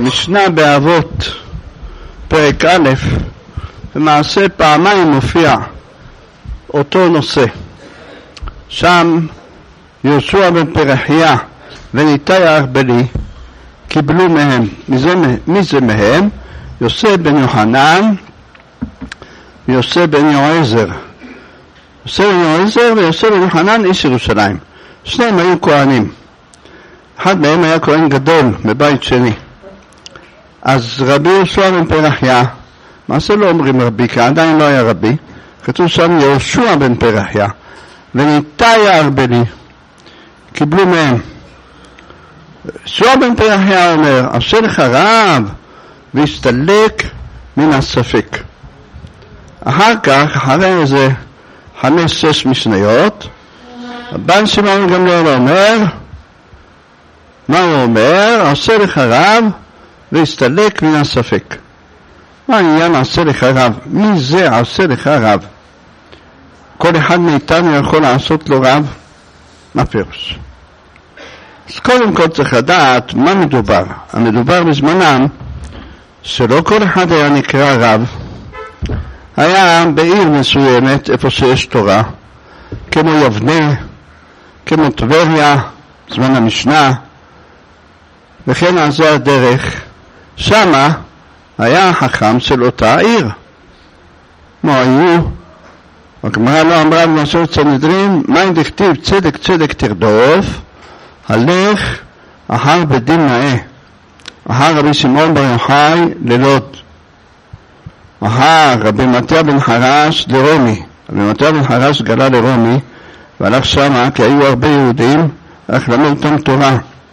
במשנה באבות פרק א' למעשה פעמיים מופיע אותו נושא. שם יהושע בן פרחיה וניתאי הארבלי קיבלו מהם. מי זה מהם? יוסף בן יוחנן ויוסף בן יועזר. יוסף בן יועזר ויוסף בן יוחנן איש ירושלים. שניהם היו כהנים. אחד מהם היה כהן גדול בבית שני. אז רבי יהושע בן פרחיה, מה זה לא אומרים רבי? כי עדיין לא היה רבי. כתוב שם יהושע בן פרחיה וניתאי הארבלי קיבלו מהם. יהושע בן פרחיה אומר, עשה לך רב והסתלק מן הספק. אחר כך, אחרי איזה 5-6 משניות, הבן שמעון גמליאל אומר, מה הוא אומר? עשה לך רב והסתלק מן הספק. מה העניין עשה לך רב? מי זה עשה לך רב? כל אחד מאיתנו יכול לעשות לו רב? מה פירוש? אז קודם כל צריך לדעת מה מדובר. המדובר בזמנם שלא כל אחד היה נקרא רב. היה בעיר מסוימת איפה שיש תורה, כמו יבנה, כמו טבריה, זמן המשנה, וכן על זה הדרך. שמה היה החכם של אותה עיר. מה היו? הגמרא לא אמרה במסורת סנהדרין, מה אם דכתיב צדק צדק תרדוף, הלך אחר בדין נאה, אחר רבי שמעון בר יוחאי ללוד, אחר רבי מתיה בן חרש לרומי. רבי מתיה בן חרש גלה לרומי והלך שמה כי היו הרבה יהודים, הלך ללמד אותם תורה.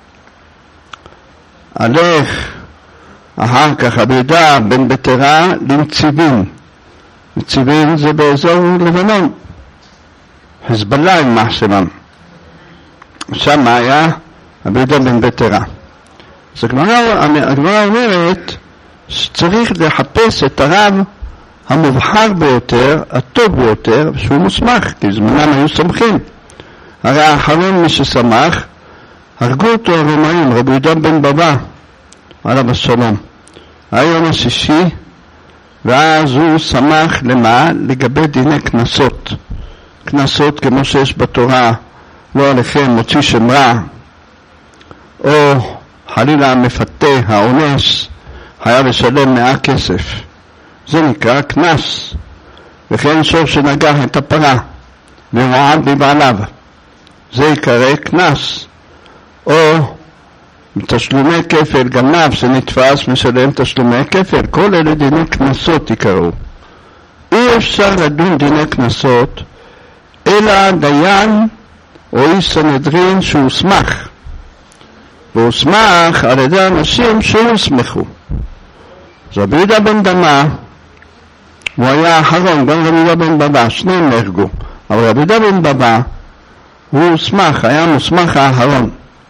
הלך אחר כך רבי יהודה בן בתרה לנציבים. נציבים זה באזור לבנון, חזבאללה עם מחשבם. שם היה רבי יהודה בן בתרה. אז הגמרא אומרת שצריך לחפש את הרב המובחר ביותר, הטוב ביותר, שהוא מוסמך, כי זמנם היו סמכים. הרי האחרון מי שסמך, הרגו אותו הרומאים, רבי יהודה בן בבא, עליו השלום. היום השישי, ואז הוא סמך למה? לגבי דיני כנסות. כנסות כמו שיש בתורה, לא עליכם מוציא שם רע, או חלילה המפתה, האונס, חייב לשלם 100 כסף. זה נקרא כנס. וכן שור שנגח את הפרה ורעב בבעליו, זה יקרא כנס. או תשלומי כפל, גנב שנתפס משלם תשלומי כפל. כל אלה דיני כנסות יקראו. אי אפשר לדון דיני כנסות אלא דיין או איש סנהדרין שהוסמך, והוסמך על ידי אנשים שהוסמכו. רבי יהודה בן דמה הוא היה האחרון, גם רבי יהודה בן בבא, שניהם נהרגו, אבל רבי יהודה בן בבא הוא הוסמך, היה מוסמך האחרון.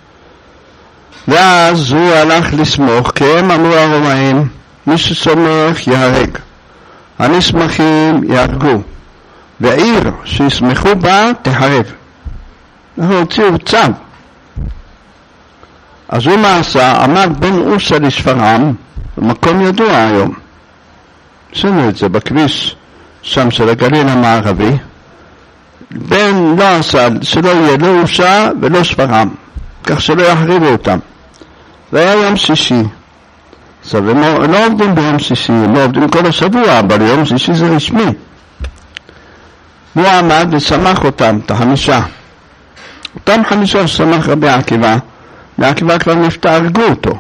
ואז הוא הלך לסמוך, כי הם אמרו הרומאים, מי שסומך יהרג, הנסמכים יהרגו, ועיר שיסמכו בה תחרב. אנחנו הוציאו צו. אז הוא מעשה, עמד בין אוסה לשפרעם, במקום ידוע היום. עשינו את זה בכביש שם של הגליל המערבי, בין לא עשה, שלא יהיה לא אוסה ולא שפרעם, כך שלא יחריבו אותם. והיה יום שישי. עכשיו הם לא עובדים ביום שישי, הם לא עובדים כל השבוע, אבל יום שישי זה רשמי. הוא עמד ושמח אותם, את החמישה. אותם 5 ששמח רבי עקיבא, ועקיבא כבר נפטר, הרגו אותו.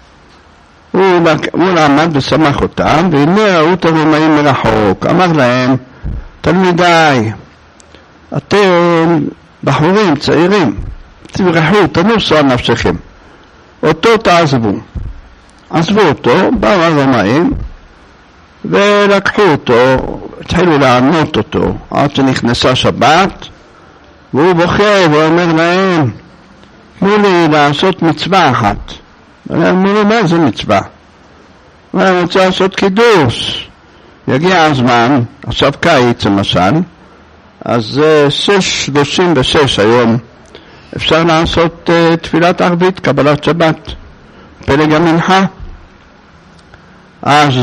הוא עמד ושמח אותם, והנה ראו את הרומאים מרחוק. אמר להם, תלמידיי, אתם בחורים, צעירים, תברחו, תנוסו על נפשכם. אותו תעזבו. עזבו אותו, באו הרומאים, ולקחו אותו, התחילו לענות אותו, עד שנכנסה שבת, והוא בוכה ואומר להם, תנו לי לעשות מצווה אחת. אמרו לו, מה זה מצווה? אני רוצה לעשות קידוש. יגיע הזמן, עכשיו קיץ למשל, אז 6:36 היום, אפשר לעשות תפילת ערבית, קבלת שבת, פלג המנחה. אז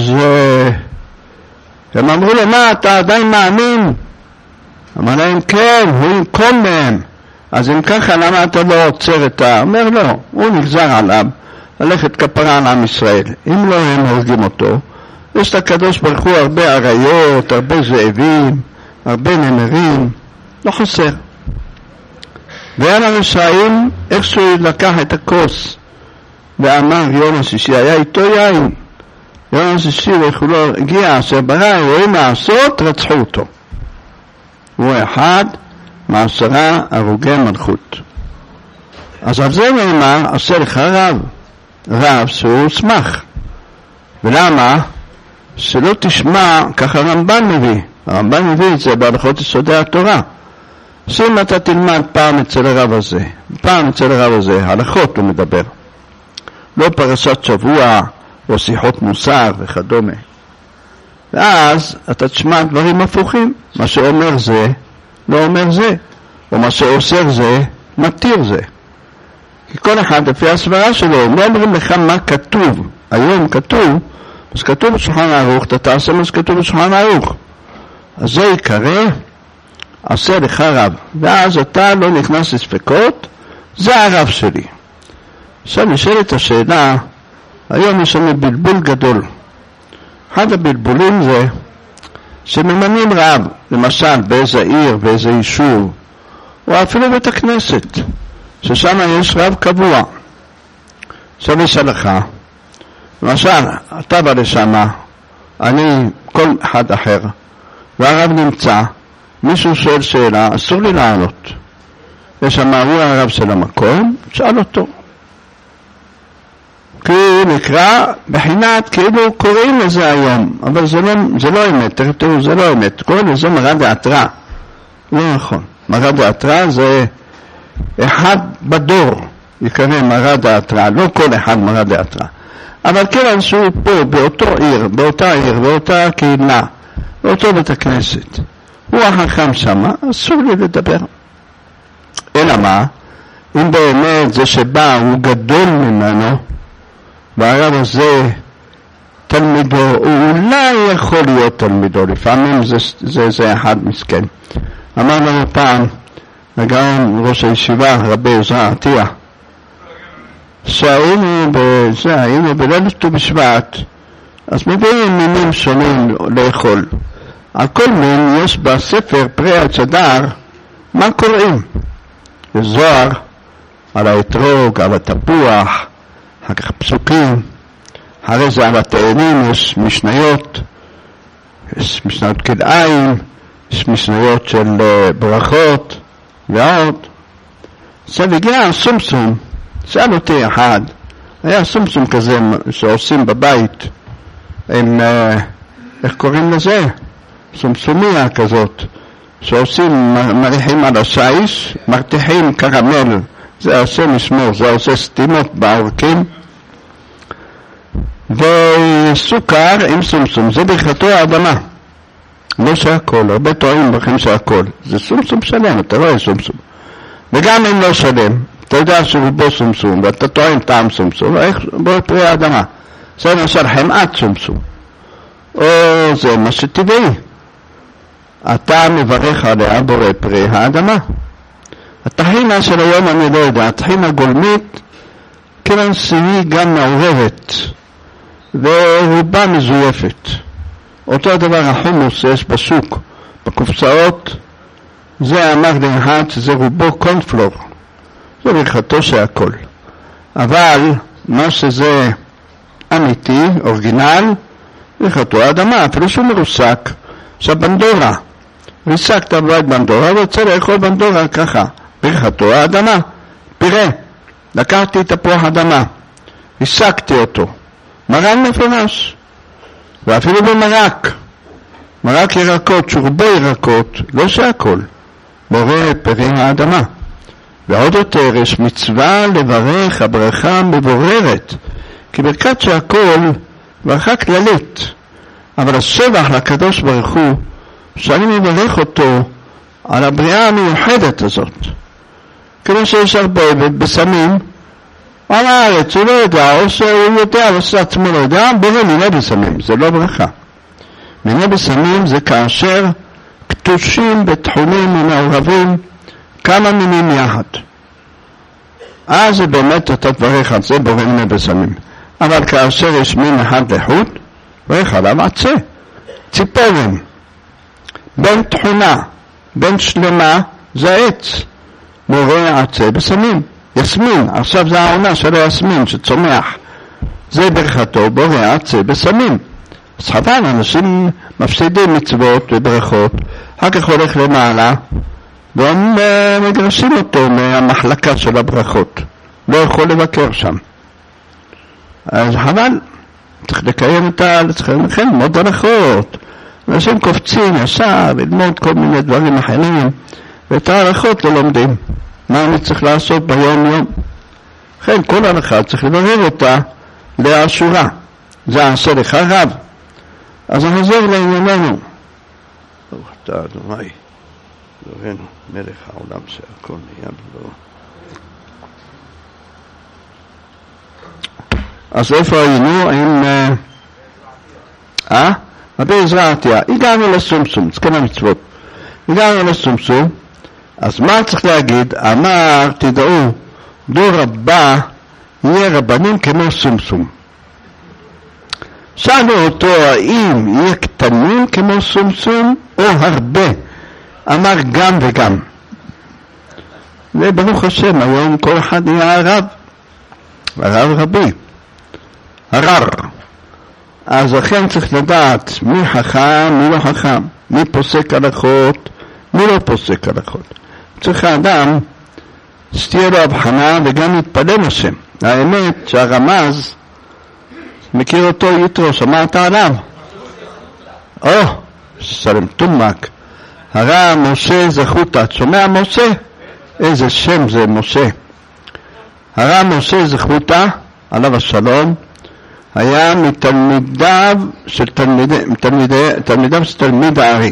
הם אמרו לו, מה, אתה עדיין מאמין? אמר להם, כן, הוא ינקום מהם. אז אם ככה, למה אתה לא עוצר את אומר לא, הוא נגזר עליו ללכת כפרה על עם ישראל. אם לא הם הורגים אותו, יש לקדוש ברוך הוא הרבה אריות, הרבה זאבים, הרבה נמרים, לא חסר. ועל הרשעים, איכשהו לקח את הכוס ואמר יום השישי, היה איתו יין. יום השישי וכולו הגיע אשר ברא, רואים לעשות, רצחו אותו. הוא אחד מעשרה הרוגי מלכות. אז על זה נאמר, עשה לך רב, רב שהוא הוסמך. ולמה? שלא תשמע, ככה הרמב"ן מביא. הרמב"ן מביא את זה בהלכות יסודי התורה. שאם אתה תלמד פעם אצל הרב הזה, פעם אצל הרב הזה, הלכות הוא מדבר. לא פרשת שבוע או שיחות מוסר וכדומה. ואז אתה תשמע דברים הפוכים. מה שאומר זה, לא אומר זה. או מה שאוסר זה, מתיר זה. כי כל אחד לפי הסברה שלו, הם לא אומרים לך מה כתוב. היום כתוב, אז כתוב בשולחן ערוך, אתה תעשה מה שכתוב בשולחן ערוך. אז זה יקרא, עשה לך רב. ואז אתה לא נכנס לספקות, זה הרב שלי. עכשיו נשאלת השאלה, היום יש לנו בלבול גדול. אחד הבלבולים זה שממנים רב, למשל באיזה עיר, באיזה יישוב, או אפילו בית הכנסת, ששם יש רב קבוע. עכשיו יש הלכה, למשל, אתה בא לשם, אני, כל אחד אחר, והרב נמצא, מישהו שואל שאלה, אסור לי לענות. יש שם, הוא הרב של המקום, שאל אותו. כי הוא נקרא בחינת, כאילו קוראים לזה היום, אבל זה לא אמת, תראו, זה לא אמת, קוראים לזה מרא דאתרא. לא נכון, מרא דאתרא זה אחד בדור, יקרא מרא דאתרא, לא כל אחד מרא דאתרא. אבל כיוון שהוא פה, באותו עיר, באותה קהילה, באותו בית הכנסת, הוא החכם שמה, אסור לי לדבר. אלא מה? אם באמת זה שבא הוא גדול ממנו, והרב הזה תלמידו, הוא אולי יכול להיות תלמידו, לפעמים זה אחד מסכן. אמר לנו פעם, הגאון ראש הישיבה, רבי עזרא עטיה, שהיינו בליל ט"ו בשבט, אז מביאים מינים שונים לאכול. על כל מין יש בספר פרי עץ הדר, מה קוראים? יש זוהר, על האתרוג, על התפוח, אחר כך פסוקים, אחרי זה על התאנים יש משניות, יש משניות כלאיים, יש משניות של ברכות ועוד. עכשיו הגיע הסומסום, שאל אותי אחד, היה סומסום כזה שעושים בבית, עם, איך קוראים לזה? סומסומיה כזאת, שעושים, מריחים על השיש, מרתיחים קרמל, זה עושה משמור, זה עושה סתימות בעורקים, וסוכר עם סומסום, זה ברכתו האדמה, לא שהכל, הרבה טועים בכם שהכל, זה סומסום שלם, אתה רואה סומסום, וגם אם לא שלם, אתה יודע שהוא בו סומסום, ואתה טועם טעם סומסום, איך בו פרי האדמה, זה למשל חמאת סומסום, או זה מה שטבעי, אתה מברך עליה בורא פרי האדמה. התחינה של היום אני לא יודע, התחינה גולמית, כיוון שהיא גם מעורבת, ורובה מזויפת. אותו הדבר החומוס יש בשוק, בקופסאות, זה אמר לאחד שזה רובו קונפלור, זה ברכתו שהכל. אבל מה שזה אמיתי, אורגינל, ברכתו האדמה, אפילו שהוא מרוסק, שהבנדורה, ריסקת בבית בנדורה, ורוצה לאכול בנדורה ככה, ברכתו האדמה, פירה, לקחתי תפוח אדמה, ריסקתי אותו, מרק מפורש, ואפילו במרק, מרק ירקות, שורבו ירקות, לא שהכל, בורא פרי האדמה. ועוד יותר יש מצווה לברך הברכה מבוררת, כי ברכת שהכל ברכה כללית, אבל השבח לקדוש ברוך הוא, שאני מברך אותו על הבריאה המיוחדת הזאת. כמו שיש הרבה בסמים, על הארץ, הוא לא יודע, או שהוא יודע, או שעצמו לא יודע, בורא מיני בשמים, זה לא ברכה. מיני בשמים זה כאשר קטושים בתחומים ומעורבים כמה מינים יחד. אז זה באמת אתה תברך על זה בורא מיני בשמים. אבל כאשר יש מין אחד לחוד, ברך עליו עצה, ציפורן, בין תכונה, בין שלמה, זה עץ, בורא עצה בשמים. יסמין, עכשיו זה העונה של היסמין שצומח, זה ברכתו בורא עצה בשמים. אז חבל, אנשים מפסידים מצוות וברכות, אחר כך הולך למעלה והם מגרשים אותו מהמחלקה של הברכות, לא יכול לבקר שם. אז חבל, צריך לקיים אותה, צריך ללמוד הלכות. אנשים קופצים ישר ללמוד כל מיני דברים אחרים, ואת ההלכות לא לומדים. מה אני צריך לעשות ביום יום? לכן כל הלכה צריך לברר אותה לאשורה. זה עשה לך רב. אז נחזור לענייננו. ברוך אתה אדוני אלוהינו מלך העולם שהכל נהיה בדברו. אז איפה היינו? עם רבי עזרא עטיה. הגענו לסומסום, זקן המצוות. הגענו לסומסום. אז מה צריך להגיד? אמר, תדעו, דור הבא יהיה רבנים כמו סומסום. שאלנו אותו, האם יהיה קטנים כמו סומסום או הרבה? אמר גם וגם. וברוך השם, היום כל אחד יהיה הרב. הרב רבי. הרר. אז לכן צריך לדעת מי חכם, מי לא חכם, מי פוסק הלכות, מי לא פוסק הלכות. צריך האדם שתהיה לו הבחנה וגם להתפלל השם. האמת שהרמז מכיר אותו יתרו, שמעת עליו? סלם תומק. הרע משה זכותה. שומע משה? איזה שם זה משה. הרע משה זכותה, עליו השלום, היה מתלמידיו של תלמיד הארי.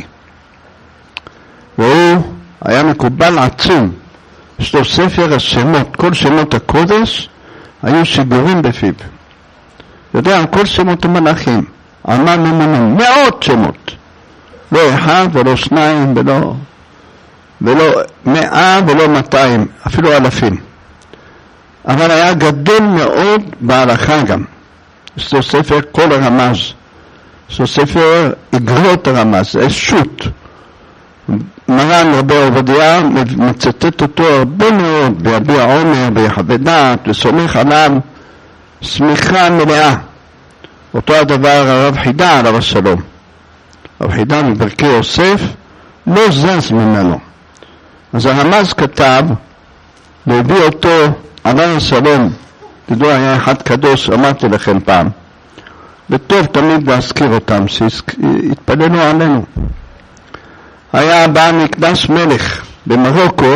והוא היה מקובל עצום. יש לו ספר השמות, כל שמות הקודש היו שידורים בפיו. יודע, כל שמות המלאכים, עמד ממונים, מאות שמות. לא אחד ולא שניים ולא 100 ולא 200, אפילו אלפים. אבל היה גדול מאוד בהלכה גם. יש לו ספר כל הרמז. יש לו ספר אגרות הרמז, זה שוט. מרן רבי עובדיה מצטט אותו הרבה מאוד ביביע עומר, ביחווה דעת, וסומך עליו סמיכה מלאה. אותו הדבר הרב חידה עליו השלום. הרב חידה מברכי יוסף לא זז ממנו. אז הרמז כתב והביא אותו עליו השלום. תדעו, היה אחד קדוש, אמרתי לכם פעם, וטוב תמיד להזכיר אותם שהתפללו עלינו. היה בא מקדש מלך במרוקו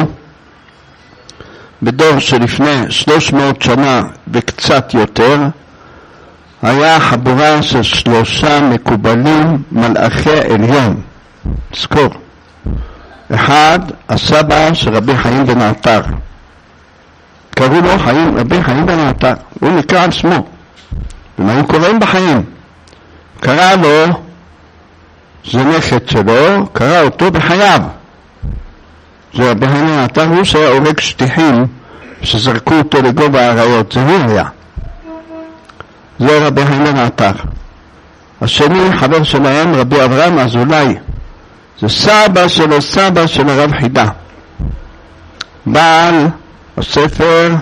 בדור שלפני 300 שנה וקצת יותר. היה חבורה של 3 מקובלים מלאכי עליון. זכור, אחד הסבא של רבי חיים בן עטר, קראו לו רבי חיים בן עטר, הוא נקרא על שמו, ומה היו קוראים בחיים? קרא לו, זה נכד שלו, קרא אותו בחייו. זה רבי חיים בן עטר, הוא שהיה הורג שטיחים שזרקו אותו לגובה האריות, זה הוא היה. זה רבי חיים בן עטר. השני, חבר שלהם, רבי אברהם אזולאי, זה סבא של הרב חידה, בעל הספר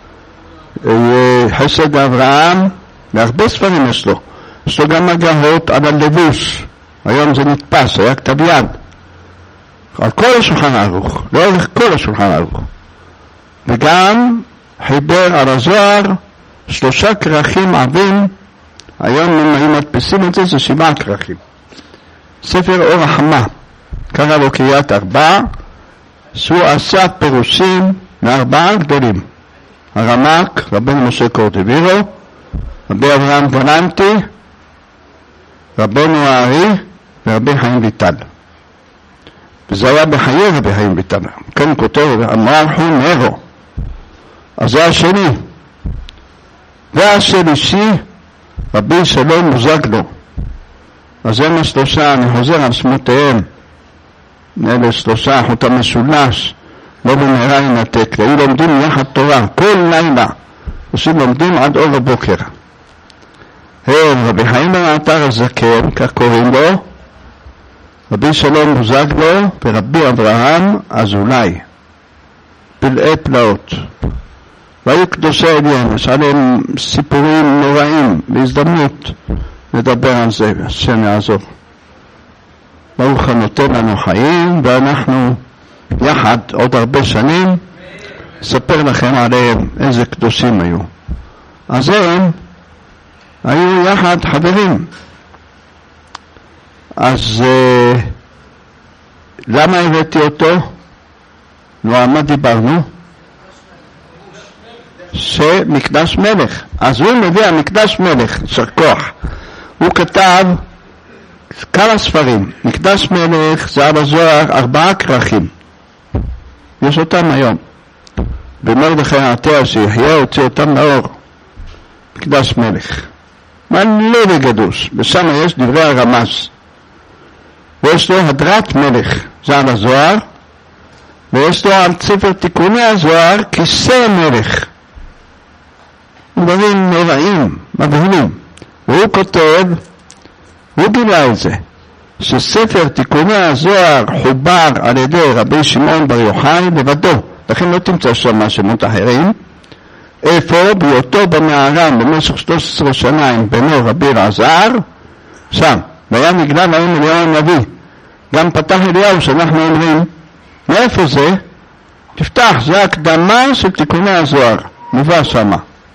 חסד אברהם, והרבה ספרים יש לו. יש לו גם הגהות על הלבוש, היום זה נתפס, היה כתב יד על כל השולחן ערוך, לאורך כל השולחן ערוך. וגם חיבר על הזוהר 3 כרכים עבים, היום אם מדפיסים את זה, זה 7 כרכים. ספר אור החמה, קרא לו קריאת 4, שהוא עשה פירושים ל4 גדולים. הרמ"ק, רבנו משה קורטבירו, רבי אברהם גולנטי, רבנו הארי ורבי חיים ויטל. וזה היה בחיי רבי חיים ויטל. כן כותב, אמר הוא נרו. אז זה השני. והשלישי רבי שלום בוזגלו. אז הם השלושה, אני חוזר על שמותיהם, אלה שלושה, חוט המשולש, לא במהרה ינתק, היו לומדים יחד תורה כל לילה, עושים לומדים עד אור הבוקר. הם רבי חיים בן עטר הזקן, כך קוראים לו, רבי שלום בוזגלו ורבי אברהם אזולאי, פלאי פלאות. והיו קדושי עליון, יש עליהם סיפורים נוראים, בהזדמנות נדבר על זה, השם יעזור. ברוך הנותן לנו חיים, ואנחנו יחד עוד הרבה שנים אספר לכם עליהם איזה קדושים היו. אז הם היו יחד חברים. אז למה הבאתי אותו? על מה דיברנו? שמקדש מלך. אז הוא מביא המקדש מלך, שר כוח. הוא כתב כמה ספרים. מקדש מלך זה על הזוהר 4 כרכים. יש אותם היום. במרדכי העתיע שיחיה הוציא אותם לאור. מקדש מלך. מלא וגדוש. ושם יש דברי הרמז. ויש לו הדרת מלך, זה על הזוהר. ויש לו על ספר תיקוני הזוהר כיסא מלך. דברים נוראים, מבהילים. והוא כותב, הוא גילה את זה, שספר תיקוני הזוהר חובר על ידי רבי שמעון בר יוחאי לבדו. לכן לא תמצא שם שמות אחרים. איפה? בהיותו במערם במשך 13 שנה עם בנו רבי אלעזר, שם. והיה נגלה להם אליהו הנביא. גם פתח אליהו שאנחנו אומרים, מאיפה זה? תפתח, זה הקדמה של תיקוני הזוהר. מובא שמה.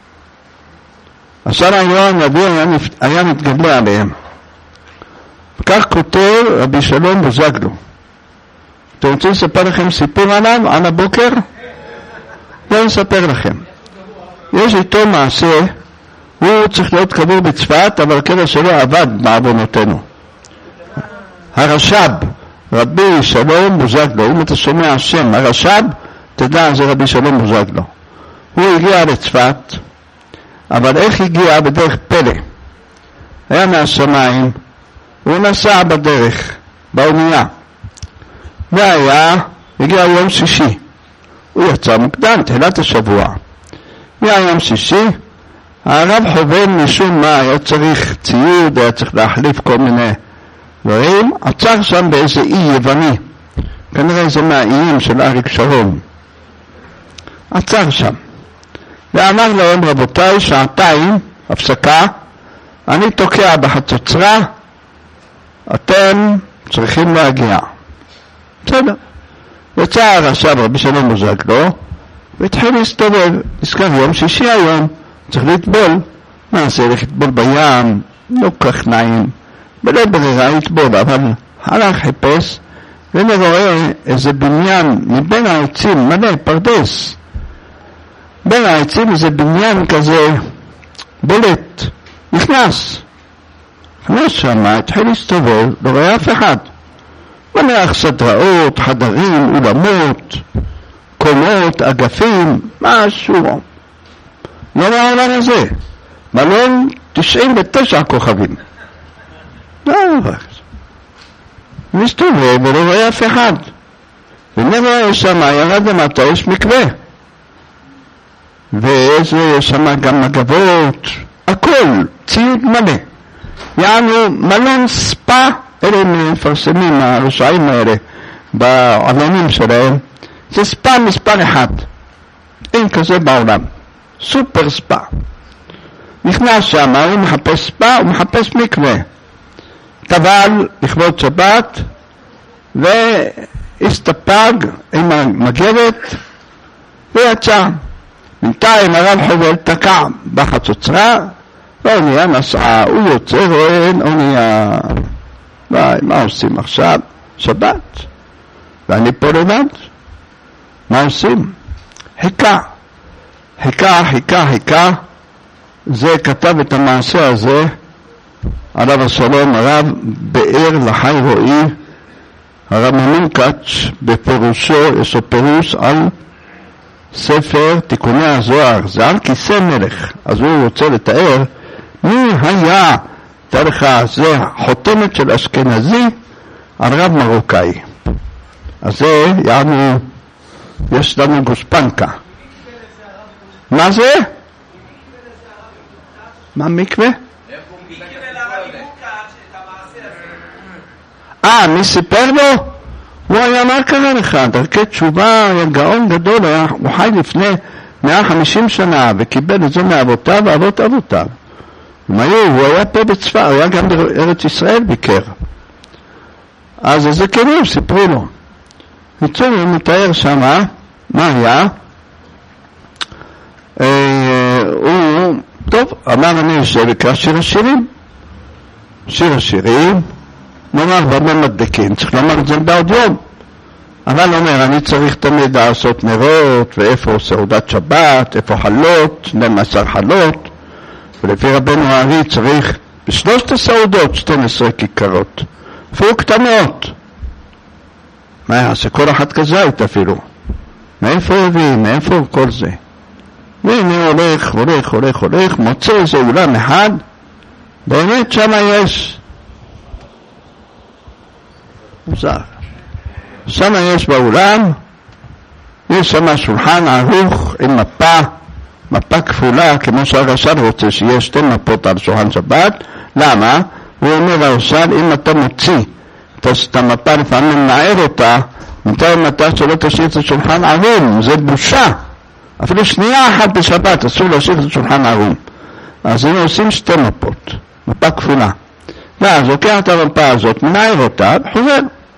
עכשיו אליהו הנביא היה מתגלה עליהם. וכך כותב רבי שלום בוזגלו. אתם רוצים לספר לכם סיפור עליו, על הבוקר? לא נספר לכם. יש איתו מעשה, הוא צריך להיות קבור בצפת, אבל הקבר שלו עבד בעוונותינו. הרש"ב, רבי שלום בוזגלו, אם אתה שומע השם, הרש"ב, תדע זה רבי שלום בוזגלו. הוא הגיע לצפת, אבל איך הגיע? בדרך פלא. היה מהשמיים, הוא נסע בדרך, באונייה. הגיע יום שישי. הוא יצא מוקדם, תחילת השבוע. יום שישי, הרב חובל משום מה, היה צריך ציוד, היה צריך להחליף כל מיני דברים, עצר שם באיזה אי יווני. כנראה זה מהאיים של אריק שרון. עצר שם. ואמר להם, רבותיי, 2 שעות, הפסקה, אני תוקע בחצוצרה, אתם צריכים להגיע. בסדר. יצא הרש"ב רבי שלום בוזגלו, והתחיל להסתובב. נזכר יום שישי היום, צריך לטבול. מה זה, לטבול בים? לא כך נעים. בלא ברירה לטבול, אבל הלך חיפש, והנה רואה איזה בניין מבין העצים, מלא פרדס. בין העצים איזה בניין כזה בולט. נכנס שם, התחיל להסתובב, לא רואה אף אחד. מלא סדראות, חדרים, אולמות, קומות, אגפים, משהו. לא מהעולם הזה. מלון 99 כוכבים. לא רק. מסתובב ולא רואה אף אחד. ונראה שם, ירד למטה, יש מקווה. ויש שם גם מגבות, הכל, ציוד מלא. יענו מלון ספה, אלה מפרסמים הרשעים האלה בעלונים שלהם, זה ספה מספר 1. אין כזה בעולם. סופר ספה. נכנס שם, הוא מחפש ספה, הוא מחפש מקווה. טבל לכבוד שבת, והסתפג עם המגבת, ויצא. בינתיים הרב חובל תקע בחצוצרה, האונייה נסעה, הוא יוצא רואה אונייה. מה עושים עכשיו? שבת. ואני פה לבד. מה עושים? חיכה. זה כתב את המעשה הזה, עליו השלום, הרב באר לחי רואי, הרב ממונקץ' בפירושו, יש לו פירוש על ספר תיקוני הזוהר, זה על כיסא מלך. אז הוא רוצה לתאר מי היה, תאר לך, זה חותמת של אשכנזי על רב מרוקאי. אז זה יענו, יש לנו גוספנקה. מה זה? מה מקווה? מי סיפר לו? הוא היה, מה קרה לך? דרכי תשובה, היה גאון גדול, הוא חי לפני 150 שנה וקיבל את זה מאבותיו ואבות אבותיו. הוא היה פה בצפת, הוא היה גם בארץ ישראל ביקר. אז איזה כלים סיפרו לו. ניצור הוא מתאר שמה, מה היה? הוא, טוב, אמר אני לקרוא שיר השירים. שיר השירים, נאמר במה מדבקים, צריך לומר את זה בעוד יום. אבל אומר, אני צריך תמיד לעשות נרות, ואיפה סעודת שבת, איפה חלות, 12 חלות, ולפי רבנו הארי צריך בשלושת הסעודות 12 כיכרות, אפילו קטנות. מה יעשה? כל אחת כזית אפילו. מאיפה הביא? מאיפה כל זה? והנה הולך, מוצא איזה אולם אחד, באמת שמה יש. מוזר. שמה יש באולם, יש שמה שולחן ערוך עם מפה כפולה, כמו שהרש"ל רוצה שיש 2 מפות על שולחן שבת. למה? הוא אומר לרש"ל, אם אתה מוציא את המפה לפעמים נער אותה, מתי אתה שלא תשאיר את השולחן ערום, זה בושה. אפילו שנייה אחת בשבת אסור להשאיר את השולחן ערום. אז הם עושים 2 מפות, מפה כפולה. ואז לוקח את המפה הזאת, מנער אותה וחוזר.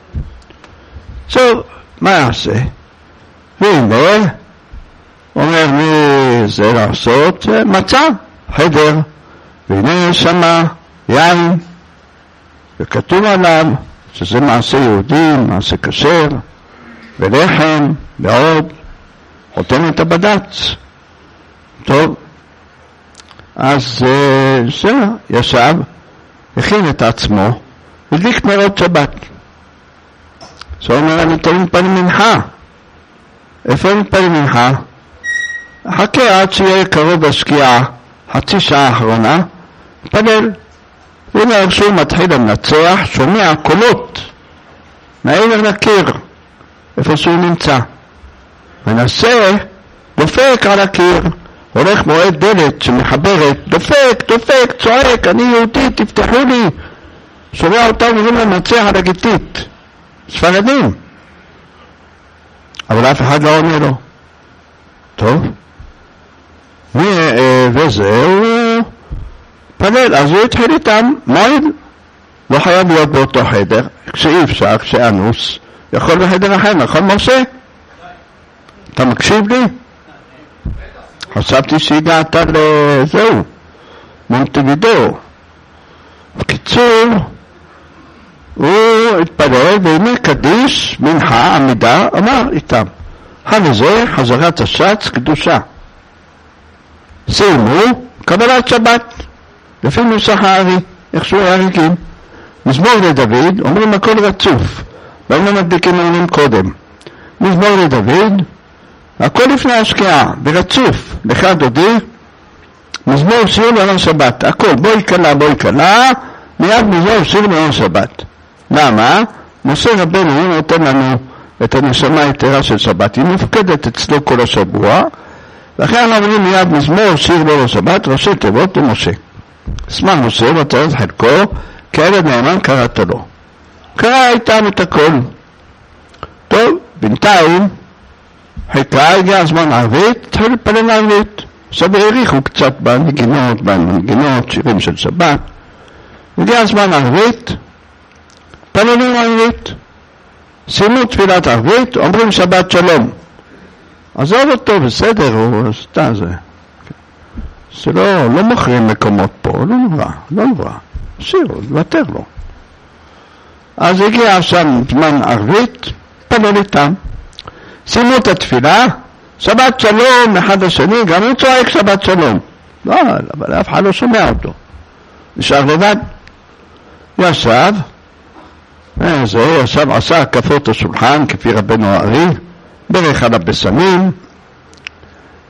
מה יעשה? והנה, אומר מי זה לעשות? מצא חדר, והנה יש שמה יין, וכתוב עליו שזה מעשה יהודי, מעשה כשר, ולחם, ועוד, חותמת הבד"ץ. טוב, אז זה ישב, הכין את עצמו, הדליק נרות שבת. זאת אומרת, אני תמיד מתפלל מנחה. איפה אני מתפלל מנחה? חכה עד שיהיה קרוב לשקיעה, חצי שעה האחרונה, מתפלל. והנה איך שהוא מתחיל לנצח, שומע קולות מעבר לקיר, איפה שהוא נמצא. מנסה, דופק על הקיר, הולך מועד דלת שמחברת, דופק, צועק, אני יהודי, תפתחו לי. שומע אותם אומרים לנצח על הגיטית. ספרדים. אבל אף אחד לא עונה לו. טוב. וזהו פלל. אז הוא התחיל איתם מועד. לא חייב להיות באותו חדר. כשאי אפשר, כשאנוס, יכול בחדר אחר, נכון משה? אתה מקשיב לי? חשבתי שהגעת לזהו. מונטווידאו. בקיצור, הוא התפלל והנה קדיש, מנחה, עמידה, אמר איתם. וזה חזרת השץ קדושה. סיימו קבלת שבת. לפי נוסח הארי, איך שהוא היה רגיל. מזמור לדוד, אומרים הכל רצוף. והיינו מדביקים אומרים קודם. מזמור לדוד, הכל לפני השקיעה, ברצוף. לך דודי, מזמור שיר לעון שבת. הכל, בואי קלה, מיד מזמור שיר לעון שבת. למה? משה רבנו נותן לנו את הנשמה היתרה של שבת, היא מופקדת אצלו כל השבוע, ואחרי אנחנו אומרים מיד מזמור שיר לעון שבת, ראשי תיבות למשה. סמך משה וצריך חלקו, כילד נאמן קראת לו. קרא איתם את הכל. טוב, בינתיים, חיכה, הגיע הזמן ערבית, התחיל לפלל ערבית. עכשיו העריכו קצת בנגינות, שירים של שבת. הגיע הזמן ערבית, פללים ערבית, סיימו תפילת ערבית, אומרים שבת שלום. עזוב אותו, בסדר, הוא עשתה זה. זה לא מוכרים מקומות פה, לא נברא. שירו, לוותר לו. אז הגיע עכשיו זמן ערבית, פלל איתם. סיימו את התפילה, שבת שלום אחד השני, גם הוא צועק שבת שלום. לא, אבל אף אחד לא שומע אותו. נשאר לבד. ישב, עשה הקפות השולחן כפי רבנו הארי, ברך על הבשמים,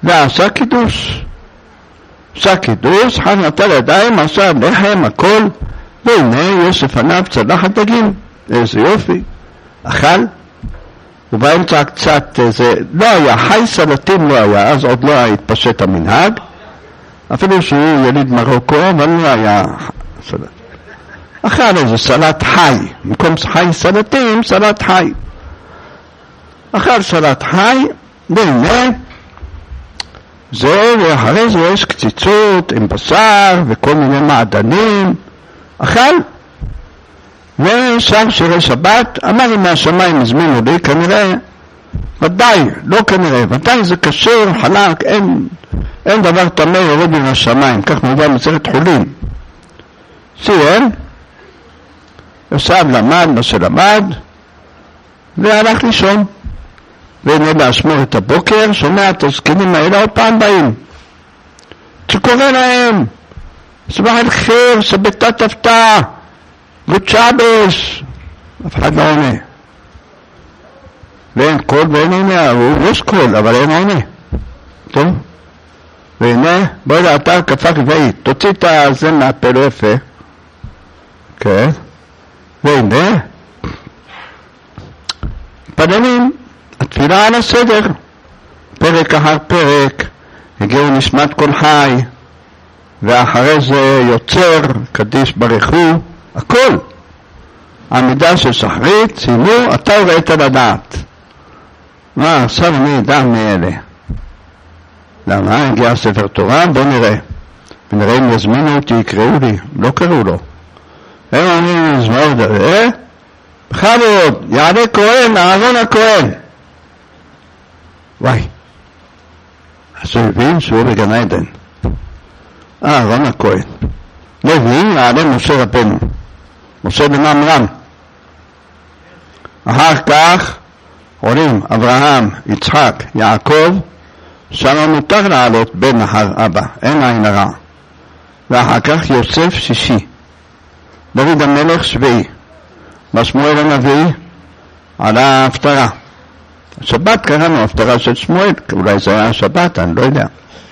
ועשה קידוש. עשה קידוש, חג נטל ידיים, עשה לחם, הכל, והנה יש לפניו צלחת דגים. איזה יופי. אכל, ובאמצע קצת, זה לא היה, חי סלטים לא היה, אז עוד לא היה התפשט המנהג, אפילו שהוא יליד מרוקו, אבל לא היה סלט. אכל איזה סלט חי, במקום חי סלטים, סלט חי. אכל סלט חי, והנה, זהו, ואחרי זה יש קציצות עם בשר וכל מיני מעדנים, אכל, ושר שירי שבת, אמר אם מהשמיים הזמינו לי, כנראה, ודאי, לא כנראה, ודאי זה כשר, חלק, אין דבר תמה יורד מן השמיים, כך מובן מסכת חולין. סיים, ישב למד מה שלמד, והלך לישון. והנה להשמור את הבוקר, שומע את הזקנים האלה עוד פעם באים. שקורא להם, סבח אל חיר, שבתת הפתעה, גוד שבס, אף אחד לא עונה. ואין קול ואין עונה, יש קול, אבל אין עונה. טוב? והנה, בואי לאתר כפק ואית, תוציא את זה מהפה לא יפה. כן? והנה, פדלים, התפילה על הסדר, פרק אחר פרק, הגיעו נשמת כל חי, ואחרי זה יוצר, קדיש ברכו, הכל. העמידה של שחרית, סיימו, אתה ראית לדעת. מה, עכשיו אני אדע מאלה. למה? הגיע ספר תורה, בוא נראה. ונראה אם יזמינו אותי, יקראו לי, לא קראו לו. הם אומרים, זמור דבר, בכבוד, יעלה כהן, אהרון הכהן. וואי, אז הוא הבין שהוא בגן עדן. אהרון הכהן. לוי, יעלה משה רבנו. משה בן עמרם. אחר כך עולים אברהם, יצחק, יעקב, שם מותר לעלות בן אחר אבא, אין עין הרע. ואחר כך יוסף שישי, דוד המלך שביעי, ושמואל הנביא על ההפטרה. השבת קראנו ההפטרה של שמואל, אולי זה היה השבת, אני לא יודע.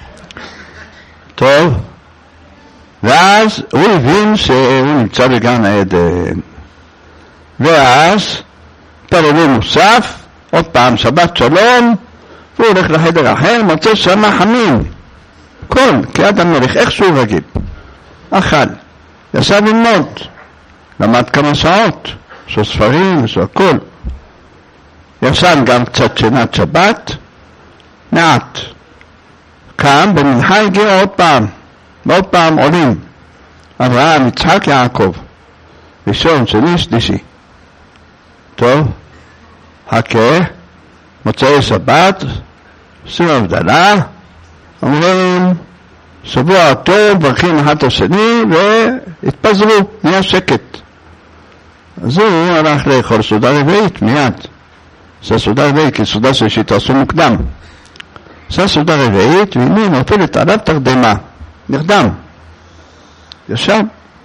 טוב, ואז הוא הבין שהוא נמצא בגן עדן. ואז פרלו נוסף, עוד פעם שבת שלום, והוא הולך לחדר אחר, מוצא שם חמים. כל, כיד המלך, איך שהוא רגיל. אכל, ישב ללמוד, למד כמה שעות, יש ספרים, יש הכל. ישן גם קצת שינת שבת, מעט. קם, במנחה הגיע עוד פעם, ועוד פעם עולים. אברהם, יצחק, יעקב. ראשון, שני, שלישי. טוב, חכה, מוצאי שבת, עושים הבדלה, אומרים, שבוע טוב, ברכים אחד את השני, והתפזרו, נהיה שקט. אז הוא הלך לאכול סעודה רביעית, מיד. זה סעודה רביעית, כי סעודה שלישית עשו מוקדם. זה סעודה רביעית, והנה נופלת עליו תרדמה, נרדם. ישב.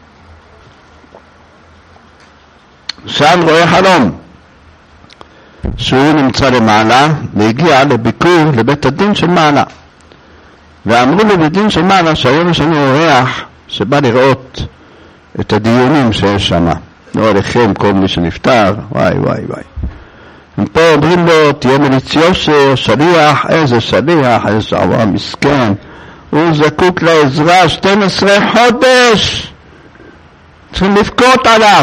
שם רואה חלום. שהוא נמצא למעלה, והגיע לביקור לבית הדין של מעלה. ואמרו לו בדין של מעלה שהיום יש לנו אורח שבא לראות את הדיונים שיש שם. לא עליכם כל מי שנפטר, וואי וואי וואי. הם פה אומרים לו, תהיה מליץ יושר, שליח, איזה שליח, איזה עבר מסכן. הוא זקוק לעזרה 12 חודש. צריכים לבכות עליו.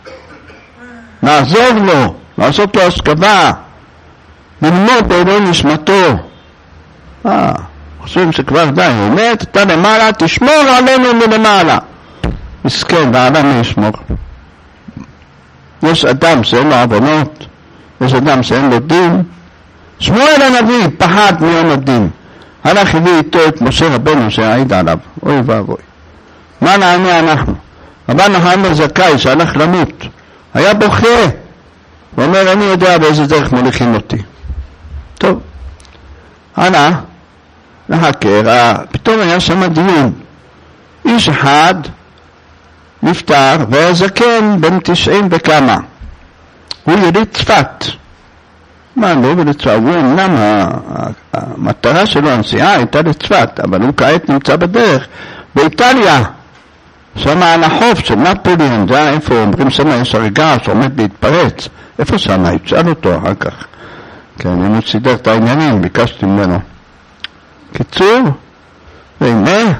נעזור לו, לעשות לו השכבה, ללמוד בעיני נשמתו. חושבים שכבר די, הוא מת, אתה למעלה, תשמור עלינו מלמעלה. מסכן, והעולם ישמור. יש אדם שאין לו עוונות, יש אדם שאין לו דין. שמואל הנביא פחד מיום הדין. הלך הביא איתו את משה רבנו שהעיד עליו. אוי ואבוי. מה נענה אנחנו? רבן נחמן זכאי שהלך למות. היה בוכה. הוא אומר, אני יודע באיזה דרך מוליכים אותי. טוב. הלאה. לחקר, פתאום היה שם דיון. איש אחד נפטר והזקן בן 90 וכמה. הוא יליד צפת. מה לא ולצבא? הוא אמנם המטרה שלו, הנסיעה הייתה לצפת, אבל הוא כעת נמצא בדרך באיטליה, שם על החוף של נפוליאון, זה איפה אומרים שם יש הרגע שעומד להתפרץ, איפה שם? יצאל אותו אחר כך, כן, אם הוא סידר את העניינים, ביקשתי ממנו. קיצור, והנה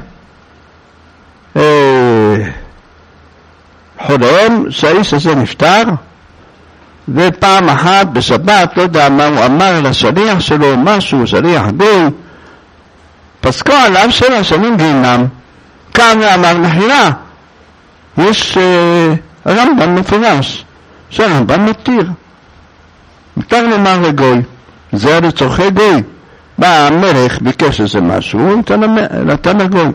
חולם שהאיש הזה נפטר, ופעם אחת בשבת, לא יודע מה הוא אמר לשליח שלו, משהו, שליח גוי, פסקו עליו 7 שנים גיהנם. כאן ואמר מחילה, יש הרמב"ם מפורש, שהרמב"ם מתיר. מותר לומר לגוי, זה לצורכי גוי. בא המלך, ביקש איזה משהו, הוא נתן לגוי.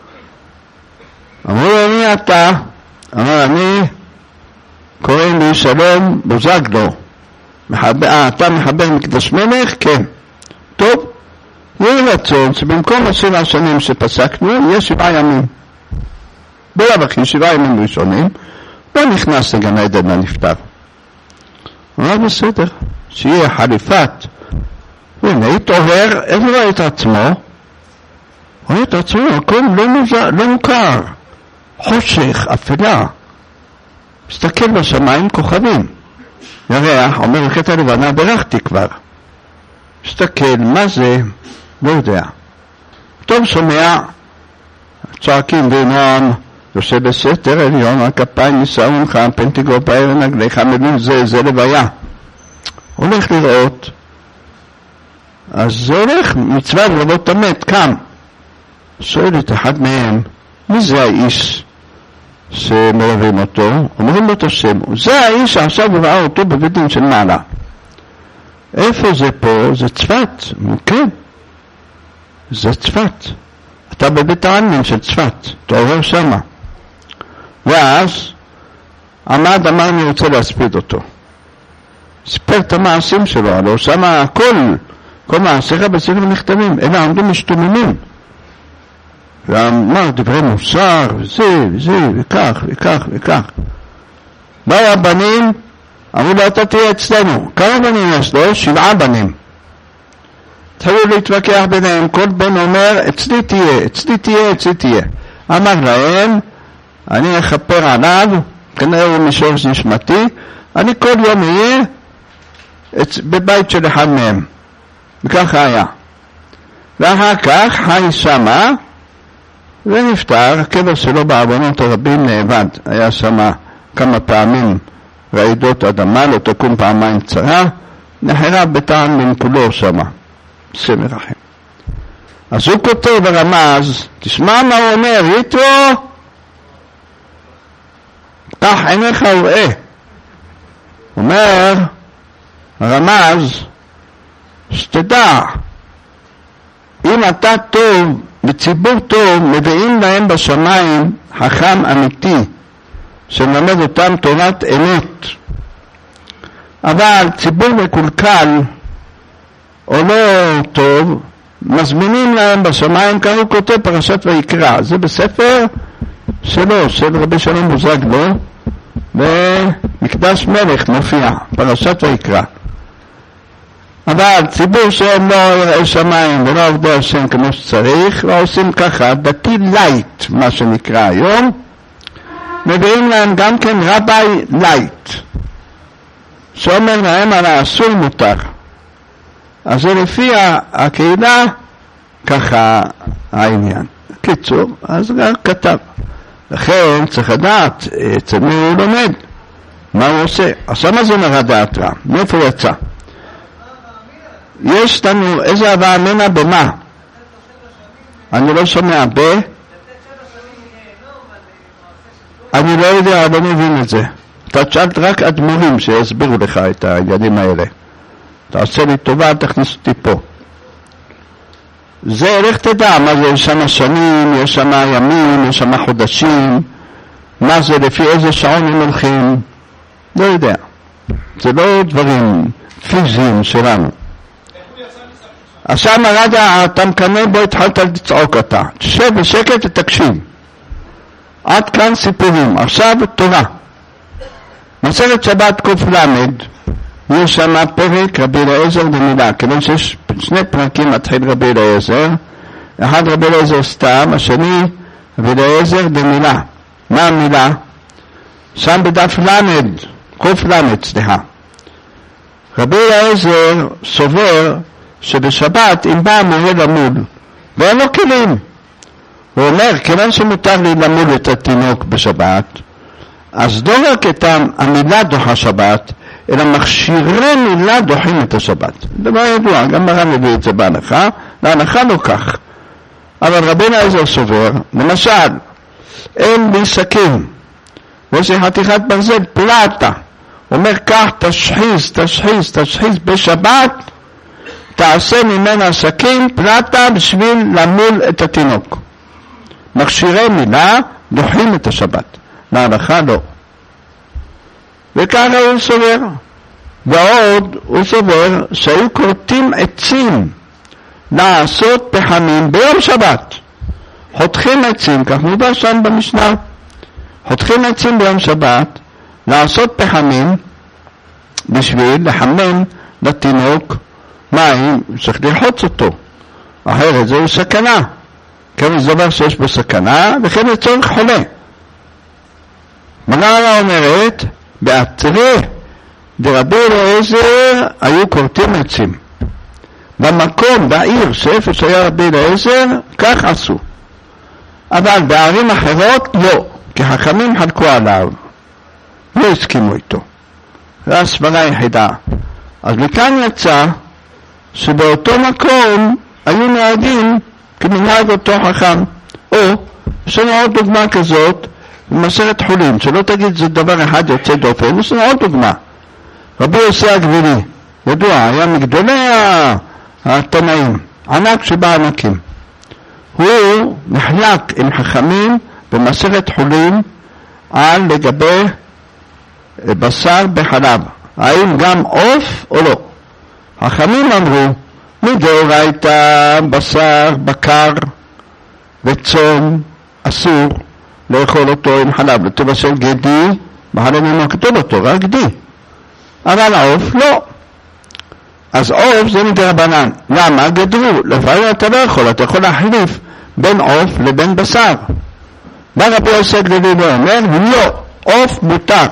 אמרו לו, מי אתה? אמר, אני קוראים לי שלום בוזגלו. אתה מחבר מקדש מלך? כן. טוב, יהיה רצון שבמקום 7 שנים שפסקנו, יהיה 7 ימים. בלב אחי, 7 ימים ראשונים, לא נכנס לגן עדן הנפטר. אמר, בסדר, שיהיה חליפת. והנה, התעורר, איזה רואה את עצמו? רואה את עצמו, הכל לא מוכר. חושך, אפלה. מסתכל בשמיים כוכבים. ירח, אומר חטא לבנה, ברכתי כבר. מסתכל, מה זה? לא יודע. טוב שומע, צועקים בנועם, יושב בסתר עליון, הכפיים נישאונך, פנטיגו בער נגליך, מבין זה לוויה. הולך לראות, אז זה הולך, מצווה לראות המת, קם. שואל את אחד מהם, מי זה האיש שמלווים אותו? אומרים לו את השם, זה האיש שעכשיו הוא ראה אותו בבית דין של מעלה. איפה זה פה? זה צפת. כן, זה צפת. אתה בבית העלמין של צפת, תעורר שמה. ואז עמד, אמר, אני רוצה להספיד אותו. סיפר את המעשים שלו, הלוא שמה כל מעשיך בספר נכתבים, אלה עמדו משתוממים. ואמר דברי מוסר, וזה, וכך. באו הבנים, אמרו לו, אתה תהיה אצלנו. כמה בנים יש לו? 7 בנים. התחילו להתווכח ביניהם, כל בן אומר, אצלי תהיה. אמר להם, אני אכפר עליו, כנראה הוא משורש נשמתי, אני כל יום אהיה בבית של אחד מהם. וככה היה. ואחר כך חי שמה, ונפטר, הקבר שלו בעוונות הרבים נאבד. היה שמה כמה פעמים רעידות אדמה, לא תקום פעמיים צרה, נחרב ביתן מן כולו שמה. השם ירחם. אז הוא כותב ברמז, תשמע מה הוא אומר, יתרו, פתח עיניך וראה. אומר הרמז, שתדע, אם אתה טוב בציבור טוב, מביאים להם בשמיים חכם אמיתי שמלמד אותם תורת אמת. אבל ציבור מקולקל או לא טוב, מזמינים להם בשמיים, כאן הוא כותב פרשת ויקרא. זה בספר שלו, של רבי שלום בוזגלו, במקדש מלך מופיע, פרשת ויקרא. אבל ציבור שהם לא יראי שמיים ולא עובדי השם כמו שצריך, לא עושים ככה, דתי לייט, מה שנקרא היום, מביאים להם גם כן רבי לייט, שאומר להם על האסור מותר. אז זה לפי הקהילה, ככה העניין. קיצור, אז רק כתב. לכן צריך לדעת, אצל מי הוא לומד, מה הוא עושה. עכשיו מה זה אומר הדעת רע? מאיפה יצא? יש לנו איזה הווה אמנה במה? אני לא שומע אני לא יודע, לא מבין את זה. אתה תשאלת רק אדמו"רים שיסבירו לך את העניינים האלה. תעשה לי טובה, תכניס אותי פה. זה, איך תדע מה זה, יש שם שנים, יש שם ימים, יש שם חודשים, מה זה, לפי איזה שעון הם הולכים, לא יודע. זה לא דברים פיזיים שלנו. עכשיו מרדה, אתה מקנה בו, התחלת לצעוק אתה. תשב בשקט ותקשיב. עד כאן סיפורים. עכשיו תורה. מסכת שבת קוף למד, יש שם פרק רבי אליעזר דמילה, כיוון שיש שני פרקים מתחיל רבי אליעזר, אחד רבי אליעזר סתם, השני רבי אליעזר דמילה. מה המילה? שם בדף למד, קוף למד, סליחה. רבי אליעזר סובר שבשבת אם בא המורה למול ואין לו כלים, הוא אומר כיוון שמותר לי למול את התינוק בשבת, אז לא רק את המילה דוחה שבת, אלא מכשירי מילה דוחים את השבת. דבר ידוע, גם מרן מביא את זה בהנחה, להנחה לא כך. אבל רבי אליעזר סובר, למשל, אין לי סכין, ויש לי חתיכת ברזל, פלטה, אומר כך, תשחיז בשבת, תעשה ממנה סכין, פלטה, בשביל למול את התינוק. מכשירי מילה דוחים את השבת, להנחה לא. וככה הוא סובר. ועוד הוא סובר שהיו כורתים עצים לעשות פחמים ביום שבת. חותכים עצים, כך מובא שם במשנה. חותכים עצים ביום שבת לעשות פחמים בשביל לחמם לתינוק מים, צריך ללחוץ אותו. אחרת זהו סכנה. כיוון זה דבר שיש בו סכנה, וכן לצורך חולה. מראה אומרת, באתרי דרבי אליעזר היו כורתים עצים. במקום, בעיר, שאיפה שהיה רבי אליעזר, כך עשו. אבל בערים אחרות לא, כי חכמים חלקו עליו. לא הסכימו איתו. זו הסברה היחידה. אז מכאן יצא שבאותו מקום היו נהגים כמנהג אותו חכם. או, יש לנו עוד דוגמה כזאת, במסכת חולין, שלא תגיד זה דבר אחד יוצא דופן, יש לנו עוד דוגמה. רבי יוסי הגלילי, ידוע, היה מגדולי התנאים, ענק שבענקים. הוא נחלק עם חכמים במסכת חולין על לגבי בשר בחלב. האם גם עוף או לא? חכמים אמרו, מדאורייתא בשר, בקר וצאן אסור לאכול אותו עם חלב, לתבשל גדי, בחלב לא כתוב אותו, רק גדי. אבל העוף לא. אז עוף זה מדרבנן. למה? גדרו. לפעמים אתה לא יכול, אתה יכול להחליף בין עוף לבין בשר. מה רבי יוסי הגלילי לא אומר? לא, עוף מותר.